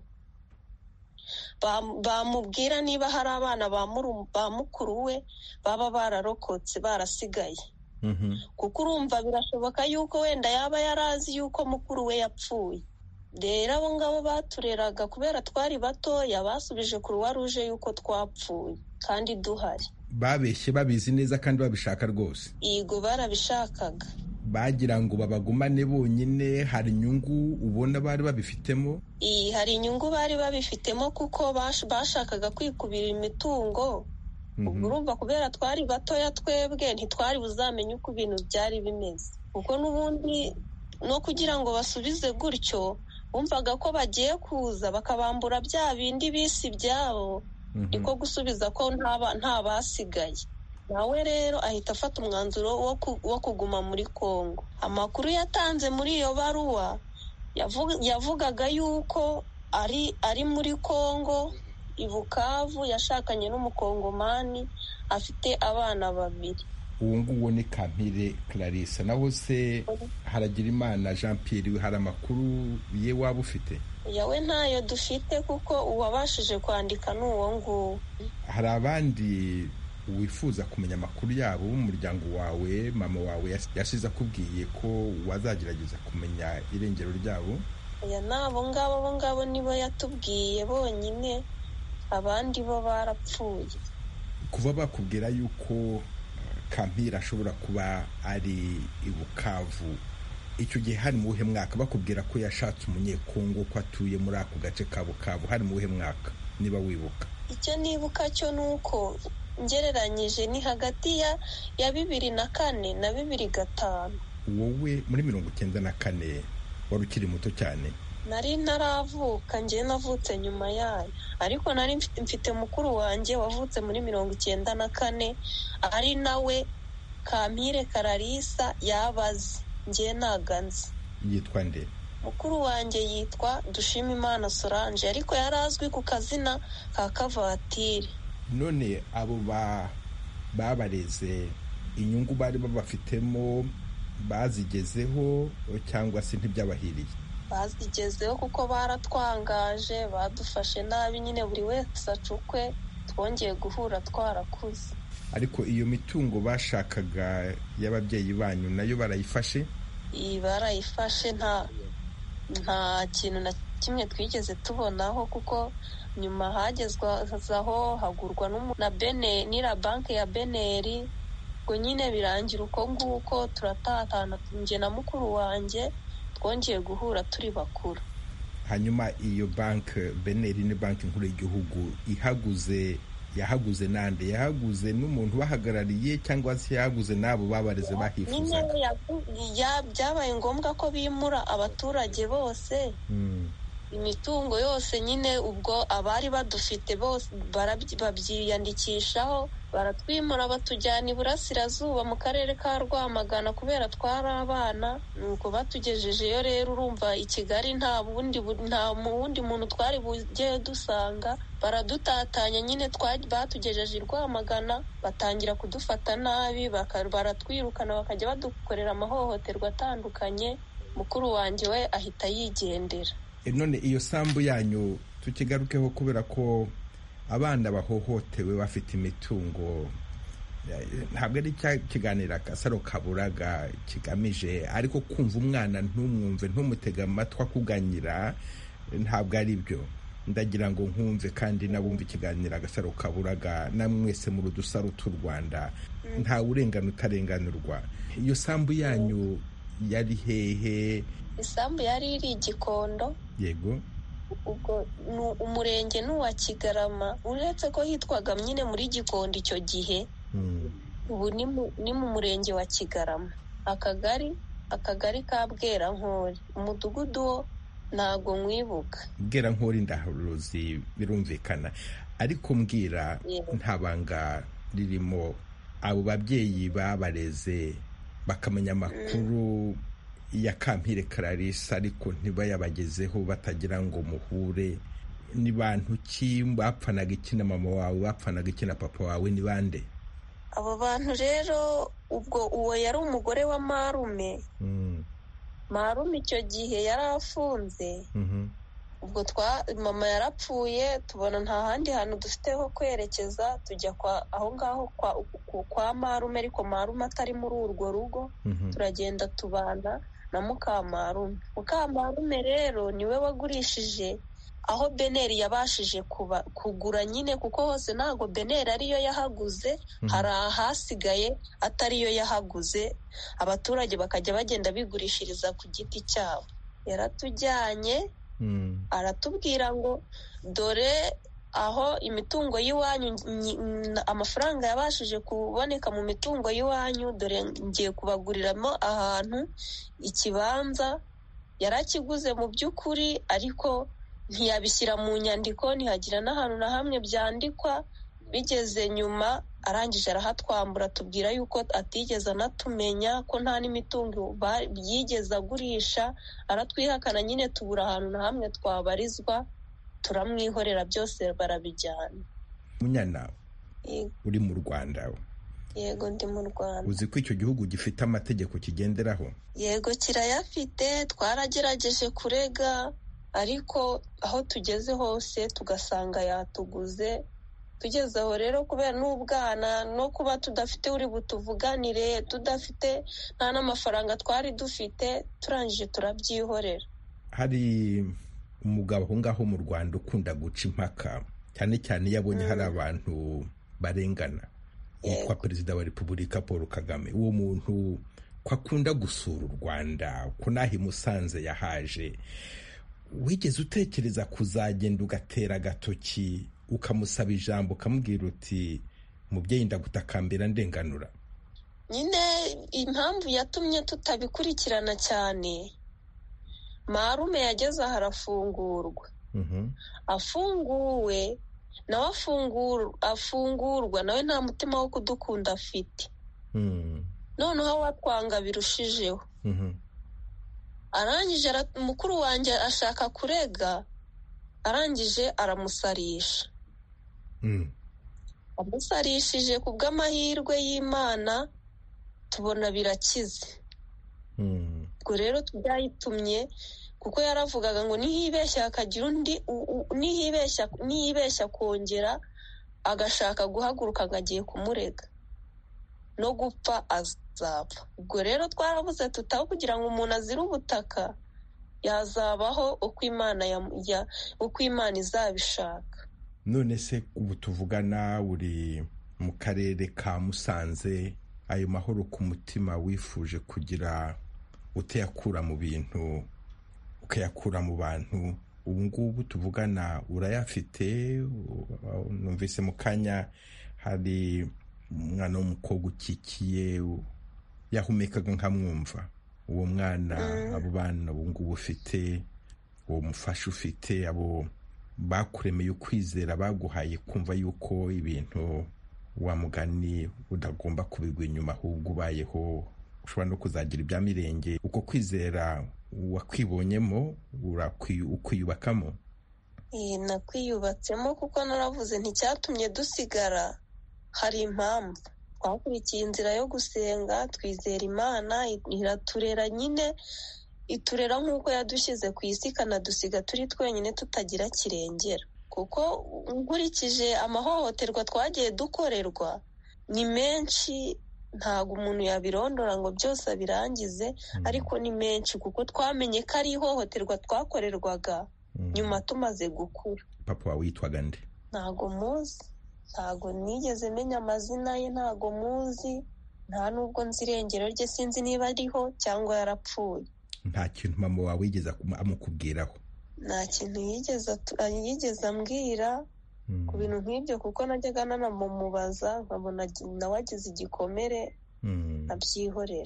bamubwira niba hari abana ba mukuru we baba bararokotse barasigaye. Mm-hmm. Kuko urumva birashoboka yuko wenda yaba yarazi yuko mukuru we yapfuye. Rero abo ngabo batureraga kubera twari batoya basubije Croix Rouge yuko twapfuye kandi duhari. Babeshye babizi neza kandi babishaka rwose? Yego, barabishakaga. Bagira ngo babagumane bonyine. Hari inyungu ubona bari babifitemo? Iyi hari inyungu bari babifitemo kuko bashakaga kwikubira imitungo. Ubwo urumva kubera twari batoya twebwe ntitwari buzamenye uko ibintu byari bimeze. Kuko n'ubundi no kugira ngo basubize gutyo bumvaga ko bagiye kuza bakabambura bya bindi bisi byabo, niko gusubiza ko nta basigaye. Nawe rero ahita afata umwanzuro wo kuguma muri Kongo. Amakuru yatanze muri iyo baruwa yavugaga yuko ari ari muri Kongo i Bukavu, yashakanye n'umukongomani, afite abana babiri. Uwo nguwo ni Kampire Clarisse. Naho se Haragirimana Jean Pierre hari amakuru ye waba ufite? Yawe ntayo dufite kuko uwabashije kwandika n'uwo nguwo. Hari abandi wifuza kumenya amakuru yabo umuryango wawe mama wawe yashize akubwiye ko wazagerageza kumenya irengero ryabo? oya nabo ngabo bo ngabo nibo yatubwiye bonyine, abandi bo barapfuye. Kuva bakubwira yuko Kampire ashobora kuba ari i Bukavu, icyo gihe hari mu buhe mwaka? Bakubwira ko yashatse umunyekongo ko atuye muri ako gace ka Bukavu, hari mu buhe mwaka niba wibuka? Icyo nibuka cyo nuko ngereranyije ni hagati ya ya bibiri na kane na bibiri gatanu. Wowe muri mirongo icyenda na kane wari ukiri muto cyane? Nari ntaravuka, njye navutse nyuma yayo, ariko nari mfite mukuru wanjye wavutse muri mirongo icyenda na kane, ari nawe Kampire Clarisse yabaze, njye naganze. Yitwa nde? Mukuru wanjye yitwa Dushimimana Solange, ariko yari azwi ku kazina ka Kavatiri. None abo ba babareze inyungu bari babafitemo bazigezeho cyangwa se ntibyabahiriye? Bazigezeho kuko baratwangaje, badufashe nabi, nyine buri wese acukwe, twongeye guhura twarakuze. Ariko iyo mitungo bashakaga y'ababyeyi banyu nayo barayifashe? Iyi barayifashe, nta nta kintu na kimwe twigeze tubonaho, kuko nyuma hagezwaho hagurwa na Bene n'ira banki ya Beneri, ngo nyine birangira uko nguko turatatana, njye na mukuru wanjye twongeye guhura turi bakuru. Hanyuma iyo banki Beneri ni banki nkuru y'igihugu ihaguze, yahaguze nande? Yahaguze n'umuntu bahagarariye cyangwa se yahaguze nabo babareze bahifuzaga? Byabaye ngombwa ko bimura abaturage bose, imitungo yose nyine, ubwo abari badufite bose babyiyandikishaho, baratwimura batujyana iburasirazuba mu karere ka Rwamagana kubera twari abana. Nuko batugejejeyo rero, urumva i Kigali nta bundi nta wundi muntu twari bujye dusanga, baradutatanya nyine, batugejeje i Rwamagana, batangira kudufata nabi, baratwirukana bakajya badukorera amahohoterwa atandukanye. Mukuru wanjye we ahita yigendera. None iyo sambu yanyu tukigarukeho, kubera ko abana bahohotewe bafite imitungo, ntabwo ari cya kiganiro Agasaro Kaburaga kigamije, ariko kumva umwana ntumwumve ntumutega amatwi akuganyira ntabwo ari byo. Ndagira ngo nkumve kandi nabumva ikiganiro Agasaro Kaburaga, namwese mu rudusaro tw'u Rwanda, nta urengana utarenganurwa. Iyo sambu yanyu yari hehe? Isambu yari iri Gikondo. Yego. Ubwo umurenge n'uwa Kigarama, uretse ko hitwaga nyine muri Gikondo icyo gihe, ubu ni mu murenge wa Kigarama. Akagari akagari ka Bwerankori, umudugudu wo ntago mwibuka. Bwerankori ndaharuzi birumvikana, ariko mbwira nta banga ririmo. Abo babyeyi babareze bakamenya amakuru ya Kampire Clarisse ariko ntibayabagezeho, batagira ngo muhure, ni bantu ki? Bapfanaga iki na mama wawe? Bapfanaga iki na papa wawe? Ni bande abo bantu rero? Ubwo uwo yari umugore wa Marume. mm. Marume icyo gihe yari afunze. mm-hmm. Ubwo twa mama yarapfuye, tubona nta handi hantu dufite ho kwerekeza, tujya kwa aho ngaho kwa, kwa Marume, ariko Marume atari muri urwo rugo. mm-hmm. Turagenda tubana na Mukamarume. Mukamarume rero niwe wagurishije aho Beneri yabashije kuba kugura nyine, kuko hose ntago Beneri ariyo yahaguze. mm-hmm. Hari ahasigaye atariyo yahaguze, abaturage bakajya bagenda bigurishiriza ku giti cyabo. Yaratujyanye, mm. aratubwira ngo dore aho imitungo y'iwanyu, amafaranga yabashije kuboneka mu mitungo y'iwanyu, dore ngiye kubaguriramo ahantu ikibanza. Yarakiguze mu by'ukuri, ariko ntiyabishyira mu nyandiko, ntihagira n'ahantu na hamwe byandikwa. Bigeze nyuma arangije arahatwambura, tubwira yuko atigeze anatumenya, ko nta n'imitungo yigeze agurisha. Aratwihakana nyine, tubura ahantu na hamwe twabarizwa, turamwihorera, byose barabijyana. Munyana, uri mu Rwanda? Yego, ndi mu Rwanda. Uzi ko icyo gihugu gifite amategeko kigenderaho? Yego, kirayafite. Twaragerageje kurega, ariko aho tugeze hose tugasanga yatuguze, tugeze aho rero kubera n'ubwana no kuba tudafite uri butuvuganire, tudafite nta n'amafaranga twari dufite, turangije turabyihorera. Hari umugabo aho ngaho mu Rwanda ukunda guca impaka cyane cyane iyo abonye hari abantu barengana, yitwa perezida wa Repubulika Paul Kagame. Uwo muntu ko akunda gusura u Rwanda, ko naho i Musanze yahaje, wigeze utekereza kuzagenda ugatera agatoki ukamusaba ijambo ukamubwira uti mubyeyi ndagutakambira ndenganura? Nyine impamvu yatumye tutabikurikirana cyane, marume yageze aha arafungurwa. Afunguwe nawe afungurwa nawe nta mutima wo kudukunda afite, noneho watwanga birushijeho. Arangije mukuru wanjye ashaka kurega, arangije aramusarisha. Amusarishije ku bw'amahirwe y'Imana tubona birakize. Ubwo rero byayitumye, kuko yaravugaga ngo nihibeshya hakagira undi, nihibeshya nihibeshya kongera agashaka guhaguruka ngo agiye kumurega no gupfa azapfa. Ubwo rero twarabuze tutaho kugira ngo umuntu azire ubutaka, yazabaho uko Imana ya uko Imana izabishaka. None se ubu tuvugana uri mu karere ka Musanze, ayo mahoro ku mutima wifuje kugira utayakura mu bintu ukayakura mu bantu, ubu ngubu tuvugana urayafite? Numvise mu kanya hari umwana w'umukobwa ukikiye yahumekaga nkamwumva. Uwo mwana, abo bana ubu ngubu ufite, uwo mufasha ufite, abo bakuremeye ukwizera, baguhaye kumva yuko ibintu wa mugani udagomba kubigwa inyuma, ahubwo ubayeho ushobora no kuzagira ibya mirenge, uko kwizera wakwibonyemo ukwiyubakamo? Iyi nakwiyubatsemo, kuko naravuze nticyatumye dusigara, hari impamvu. Twakurikiye inzira yo gusenga, twizera Imana, iraturera nyine, iturera nk'uko yadushyize ku isi, ikanadusiga turi twenyine tutagira kirengera. Kuko nkurikije amahohoterwa twagiye dukorerwa ni menshi, ntabwo umuntu yabirondora ngo byose abirangize, ariko ni menshi, kuko twamenye ko ari ihohoterwa twakorerwaga nyuma tumaze gukura. Papa wawe yitwaga nde? Ntago muzi, ntago nigeze menya amazina ye, ntago muzi, nta nubwo nzi irengero rye, sinzi niba ariho cyangwa yarapfuye. Nta kintu mama wawe yigeze amukubwiraho? Nta kintu yigeze yigeze ambwira ku bintu nk'ibyo, kuko najyaga nanamumubaza nkabona nawe agize igikomere, abyihorera.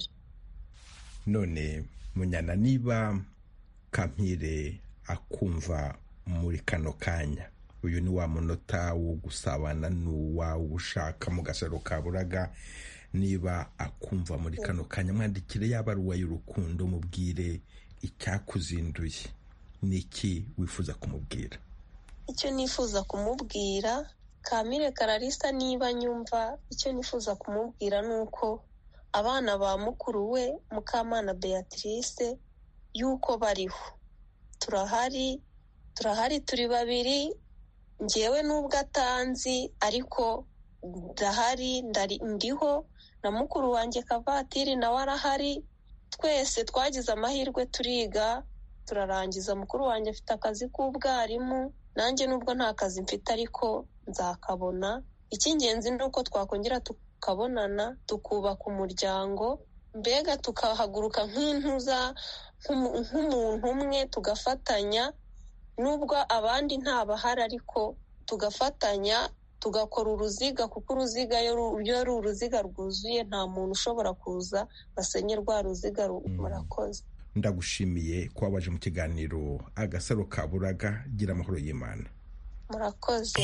None Munyana, niba Kampire akumva muri kano kanya, uyu ni wa munota wo gusabana n'uwa ushaka mu gasaro ka Buraga, niba akumva muri kano kanya, mwandikire yabaruwa y'urukundo, mubwire icyakuzinduye. Niki wifuza kumubwira? Icyo nifuza kumubwira, Kamire Clarisse niba nyumva, icyo nifuza kumubwira nuko abana ba mukuru we Mukamana Beatrice yuko bariho, turahari turahari turi babiri, njyewe nubwo atanzi ariko ndahari, ndiho, na mukuru wanjye Kavatiri nawe arahari. Twese twagize amahirwe turiga turarangiza. Mukuru wanjye afite akazi k'ubwarimu, nanjye nubwo nta kazi mfite ariko nzakabona. Icy'ingenzi ni uko twakongera tukabonana, tukubaka umuryango, mbega tukahaguruka nk'intuza, nk'umuntu umwe, tugafatanya, nubwo abandi ntabahari ariko tugafatanya, tugakora uruziga, kuko uruziga iyo ari uruziga rwuzuye nta muntu ushobora kuza basenye rwa ruziga. Murakoze. Ndagushimiye ko wabaje mu kiganiro Agasaro ka Buraga. Gira amahoro y'Imana. Murakoze.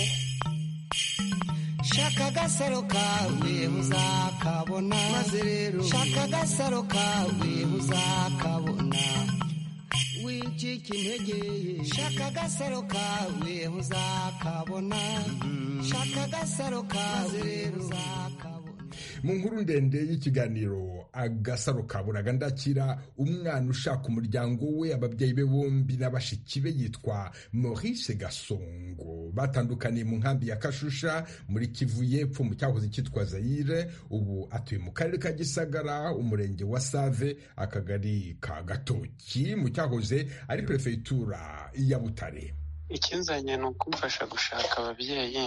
Shaka agasaro kawe uzakabona, maze rero shaka agasaro kawe uzakabona, wicika intege, shaka agasaro kawe uzakabona, shaka agasaro kawe uzakabona. mu nkuru ndende y'ikiganiro agasaro kaburaga ndakira umwana ushaka umuryango we, ababyeyi be bombi n'abashiki be, yitwa Maurice Gasongo. Batandukaniye mu nkambi ya Kashusha muri Kivu y'Epfo mu cyahoze cyitwa Zaire. Ubu atuye mu karere ka Gisagara, umurenge wa Save, akagari ka Gatoki, mu cyahoze ari prefegitura ya Butare. Ikinzanye ni ukumfasha gushaka ababyeyi,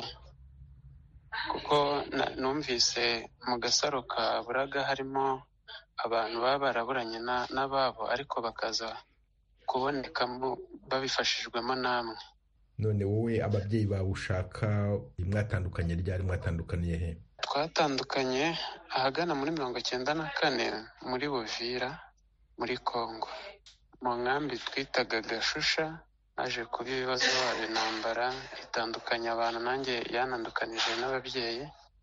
kuko numvise mu gasaro ka Buraga harimo abantu baba baraburanye n'ababo ariko bakaza kubonekamo babifashijwemo namwe. None wowe ababyeyi bawe ushaka mwatandukanye ryari? Mwatandukaniye he? Twatandukanye ahagana muri mirongo cyenda na kane muri Buvira muri Kongo, mu nkambi twitaga Gashusha. Aje kuba ibibazo haba intambara itandukanye abantu, nanjye yanandukanije n'ababyeyi.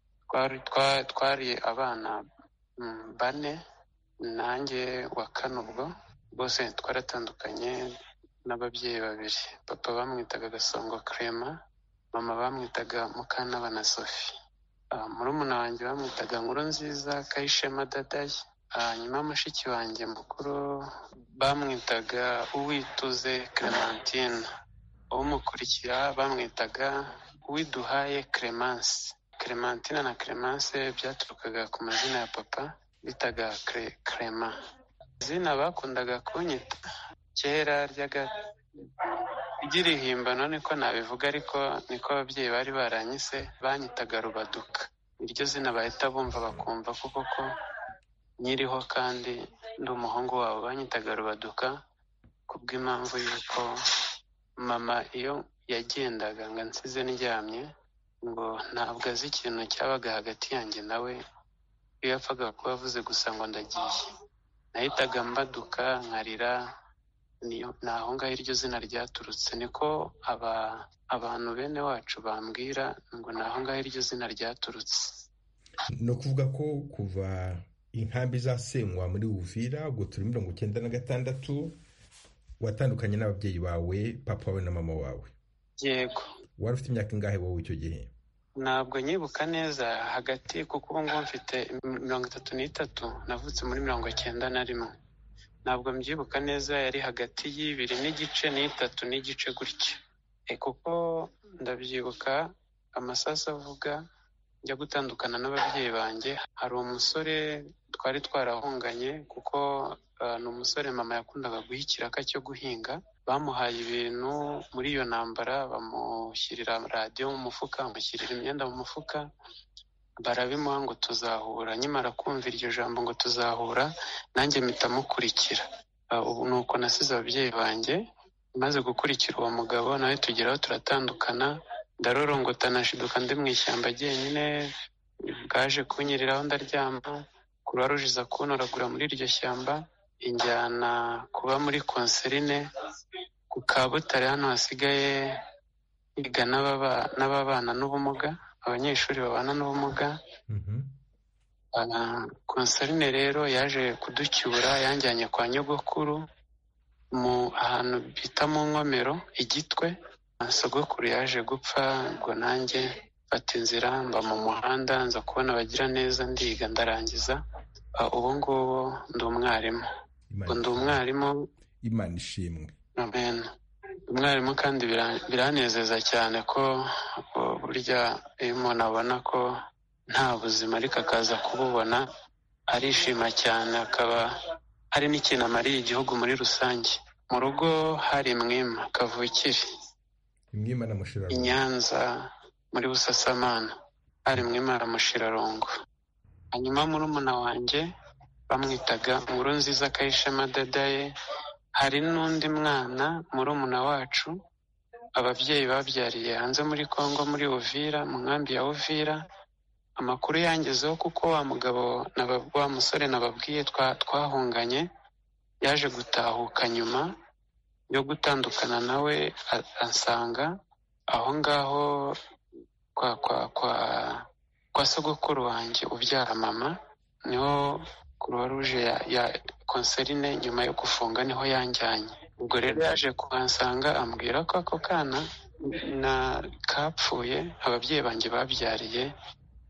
Twari abana bane, nanjye wa kane ubwo. Bose twaratandukanye n'ababyeyi babiri. Papa bamwitaga Gasongo Clement, mama bamwitaga Mukantabana Sophie. Murumuna wanjye bamwitaga Nkurunziza Kayishema Dadaye. Hanyuma mushiki wanjye mukuru bamwitaga Uwituze Clementine. Umukurikira bamwitaga Uwiduhaye Clemence. Clementine na Clemence byaturukaga ku mazina ya papa bitaga Clement. Izina bakundaga kunyita kera ryaga ry'irihimbano, niko nabivuga, ariko niko ababyeyi bari baranyise. Banyitaga Rubaduka. Iryo zina bahita bumva bakumva kuko ko nyiriho kandi ndi umuhungu wabo. Banyitaga Rubaduka kubw'impamvu y'uko mama iyo yagendaga ngo nsize ndyamye, ngo ntabwo azi ikintu cyabaga hagati yanjye nawe. Iyo yapfaga kuba avuze gusa ngo ndagiye, nahitaga mbaduka nkarira. Naho ngaho iryo zina ryaturutse. Niko aba abantu bene wacu bambwira ngo naho ngaho iryo zina ryaturutse. No kuvuga ko kuva inkambi zasenywa muri Uvira ubwo turi mirongo cyenda na gatandatu watandukanye n'ababyeyi bawe, papa wawe na mama wawe? Yego. Wari ufite imyaka ingahe wowe icyo gihe? Ntabwo nyibuka neza hagati, kuko ubu ngubu mfite mirongo itatu n'itatu. Navutse muri mirongo cyenda na rimwe. Ntabwo mbyibuka neza, yari hagati y'ibiri n'igice n'itatu n'igice gutya. E kuko ndabyibuka amasasu avuga njya gutandukana n'ababyeyi banjye. Hari umusore twari twarahunganye, kuko uh, ni umusore mama yakundaga guha ikiraka cyo guhinga. Bamuhaye ibintu muri iyo ntambara, bamushyirira radiyo mu mufuka, bamushyirira imyenda mu mufuka, barabimuha ngo tuzahura. Nyimara kumva iryo jambo ngo tuzahura, nanjye mpita mukurikira. Uh, ubu ni uko nasize ababyeyi banjye, maze gukurikira uwo mugabo nawe tugeraho turatandukana. Ndarorongota nashiduka ndi mu ishyamba jyenyine, bwaje kunyiriraho ndaryama. Croix Rouge iza kuntoragura muri iryo shyamba, injyana kuba muri Konserine ku Kabutare. Hano hasigaye higa n'ababana n'ubumuga, abanyeshuri babana n'ubumuga. Konserine rero yaje kuducyura, yanjyanye kwa nyogokuru mu ahantu bita mu Nkomero Igitwe. Sogokuru yaje gupfa, ngo nanjye mfata inzira mba mu muhanda, nza kubona abagira neza ndiga ndarangiza. Ubu ngubu ndi umwarimu. Ndi umwarimu. Imana ishimwe. Amen. Umwarimu kandi biranezeza cyane ko burya iyo umuntu abona ko nta buzima ariko akaza kububona, arishima cyane, akaba hari n'ikintu amariye igihugu muri rusange. Mu rugo hari Mwima kavukire, Mwima na Mushirarongo, i Nyanza muri Busasamana hari Mwima na Mushirarongo. Hanyuma murumuna wanjye bamwitaga Nkurunziza Kayishema Dadaye. Hari n'undi mwana murumuna wacu ababyeyi babyariye hanze muri Kongo muri Uvira, mu nkambi ya Uvira. Amakuru yangezeho kuko wa mugabo na wa musore nababwiye twahunganye yaje gutahuka nyuma yo gutandukana nawe, ansanga aho ngaho kwa kwa kwa kwa sogokuru wanjye ubyara mama. Niho Croix Rouge ya, ya Konserine nyuma yo gufunga niho yanjyanye. Ubwo rero yaje kuhansanga ambwira ko ako kana na kapfuye ababyeyi banjye babyariye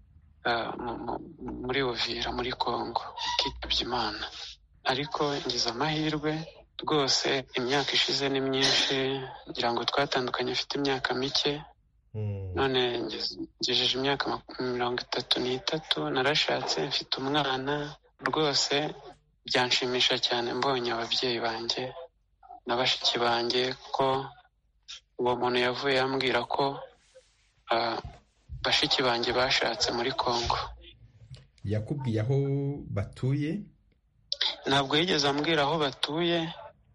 muri Uvira muri Congo kitabye Imana. Ariko ngize amahirwe rwose, imyaka ishize ni myinshi, ngira ngo twatandukanye afite imyaka mike, none ngejeje imyaka mirongo itatu n'itatu, narashatse mfite umwana. Rwose byanshimisha cyane mbonye ababyeyi banjye na bashiki banjye, ko uwo muntu yavuye yambwira ko bashiki banjye bashatse muri Congo. Yakubwiye aho batuye? Ntabwo yigeze ambwira aho batuye,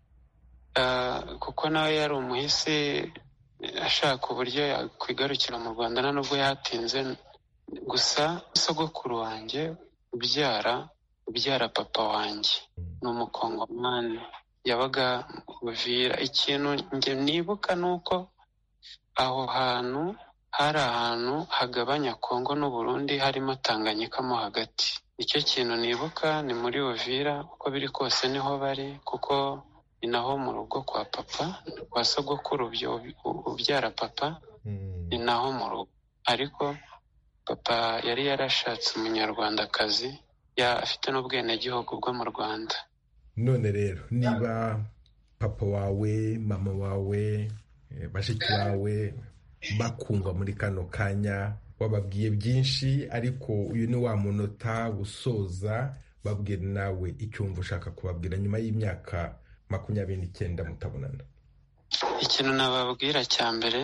kuko nawe yari umuhisi ashaka uburyo yakwigarukira mu Rwanda, na nubwo yatinze. Gusa sogokuru wanjye ubyara ubyara papa wanjye ni umukongomani, yabaga Uvira. Ikintu njye nibuka ni uko aho hantu hari ahantu hagabanya Kongo n'Uburundi, harimo Tanganyika mo hagati. Icyo kintu nibuka ni muri Uvira. Uko biri kose niho bari, kuko ni naho mu rugo kwa papa, kwa sogokuru ubyara papa, ni naho mu rugo. Ariko papa yari yarashatse umunyarwandakazi, afite n'ubwenegihugu bwo mu Rwanda. None rero, niba papa wawe, mama wawe, bashiki bawe bakumva muri kano kanya, wababwiye byinshi, ariko uyu ni wa munota usoza, babwira nawe icyumva ushaka kubabwira nyuma y'imyaka makumyabiri n'icyenda mutabonana. Ikintu nababwira cya mbere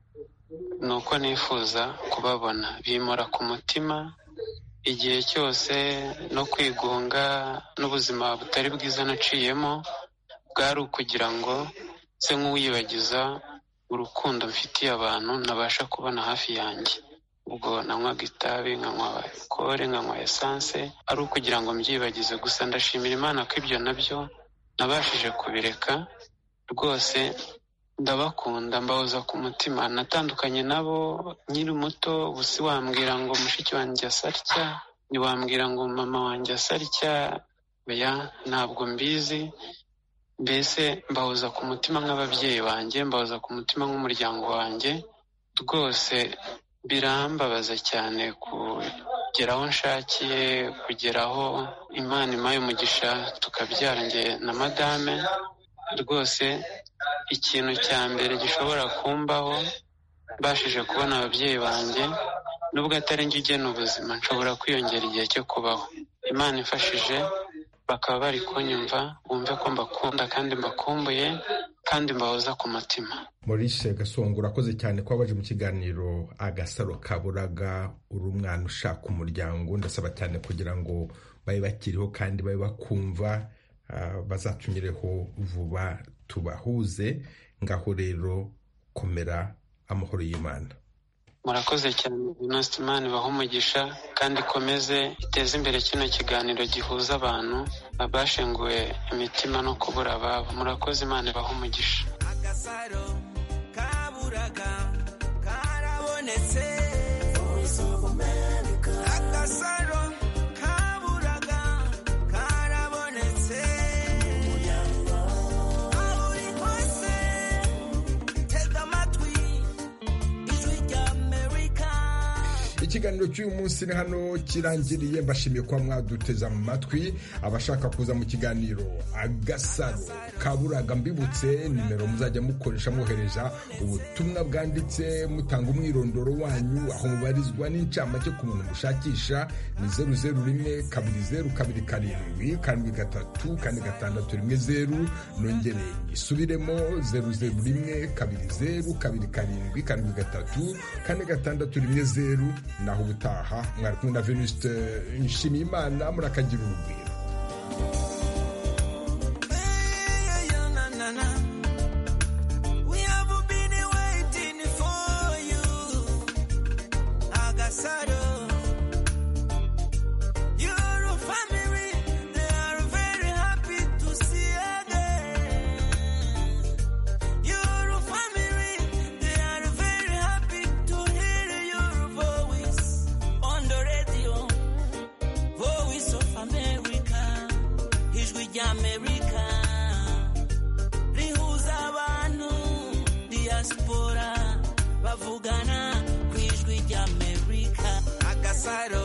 ni uko nifuza kubabona, bimora ku mutima igihe cyose, no kwigunga n'ubuzima butari bwiza naciyemo, bwari ukugira ngo nse nk'uwibagiza urukundo mfitiye abantu nabasha kubona hafi yanjye. Ubwo nanywaga itabi, nkanywa kore, nkanywa esanse, ari ukugira ngo mbyibagize. Gusa ndashimira Imana ko ibyo nabyo nabashije kubireka. Rwose ndabakunda, mbahoza ku mutima. Natandukanye nabo nkiri muto, ubusi wambwira ngo mushiki wanjye asarya, ntiwambwira ngo mama wanjye asarya, oya, ntabwo mbizi. Mbese mbahoza ku mutima nk'ababyeyi banjye, mbahoza ku mutima nk'umuryango wanjye. Rwose birambabaza cyane kugera aho nshakiye, kugera aho Imana impaye umugisha tukabyara njye na madame. Rwose ikintu cya mbere gishobora kumbaho, mbashije kubona ababyeyi banjye, nubwo atari njye ugena ubuzima, nshobora kwiyongera igihe cyo kubaho. Imana ifashije bakaba bari kunyumva, bumve ko mbakunda kandi mbakumbuye kandi mbahoza ku mutima. Maurice Gasongo, urakoze cyane ko wabaje mu kiganiro Agasaro Kaburaga. Uri umwana ushaka umuryango, ndasaba cyane kugira ngo babe bakiriho kandi babe bakumva, uh, bazatumireho vuba tubahuze. Ngaho rero komera, amahoro y'Imana. Murakoze cyane Venuste, Imana ibahe umugisha kandi ikomeze iteze imbere kino kiganiro gihuza abantu babashenguye imitima no kubura ababo. Murakoze, Imana ibahe umugisha. Agasaro Kaburaga karabonetse, Agasaro Kaburaga karabonetse, aho uri hose tega amatwi ijwi rya Amerika. Ikiganiro cy'uyu munsi ni hano kirangiriye. Mbashimiye kuba mwaduteze amatwi. Abashaka kuza mu kiganiro Agasaro Kaburaga, mbibutse nimero muzajya mukoresha mwohereza ubutumwa bwanditse mutanga umwirondoro wanyu, aho mubarizwa n'incamake ku muntu mushakisha. Ni zeru zeru rimwe kabiri zeru kabiri karindwi karindwi gatatu kane gatandatu rimwe zeru. Nongere isubiremo, zeru zeru rimwe kabiri zeru kabiri karindwi karindwi gatatu kane gatandatu rimwe zeru. Naho ubutaha, mwari kumwe na Venuste Nshimiyimana. Murakagira urugwiro. America rihuza abantu diaspora bavugana ku ijwi rya America. Agasaro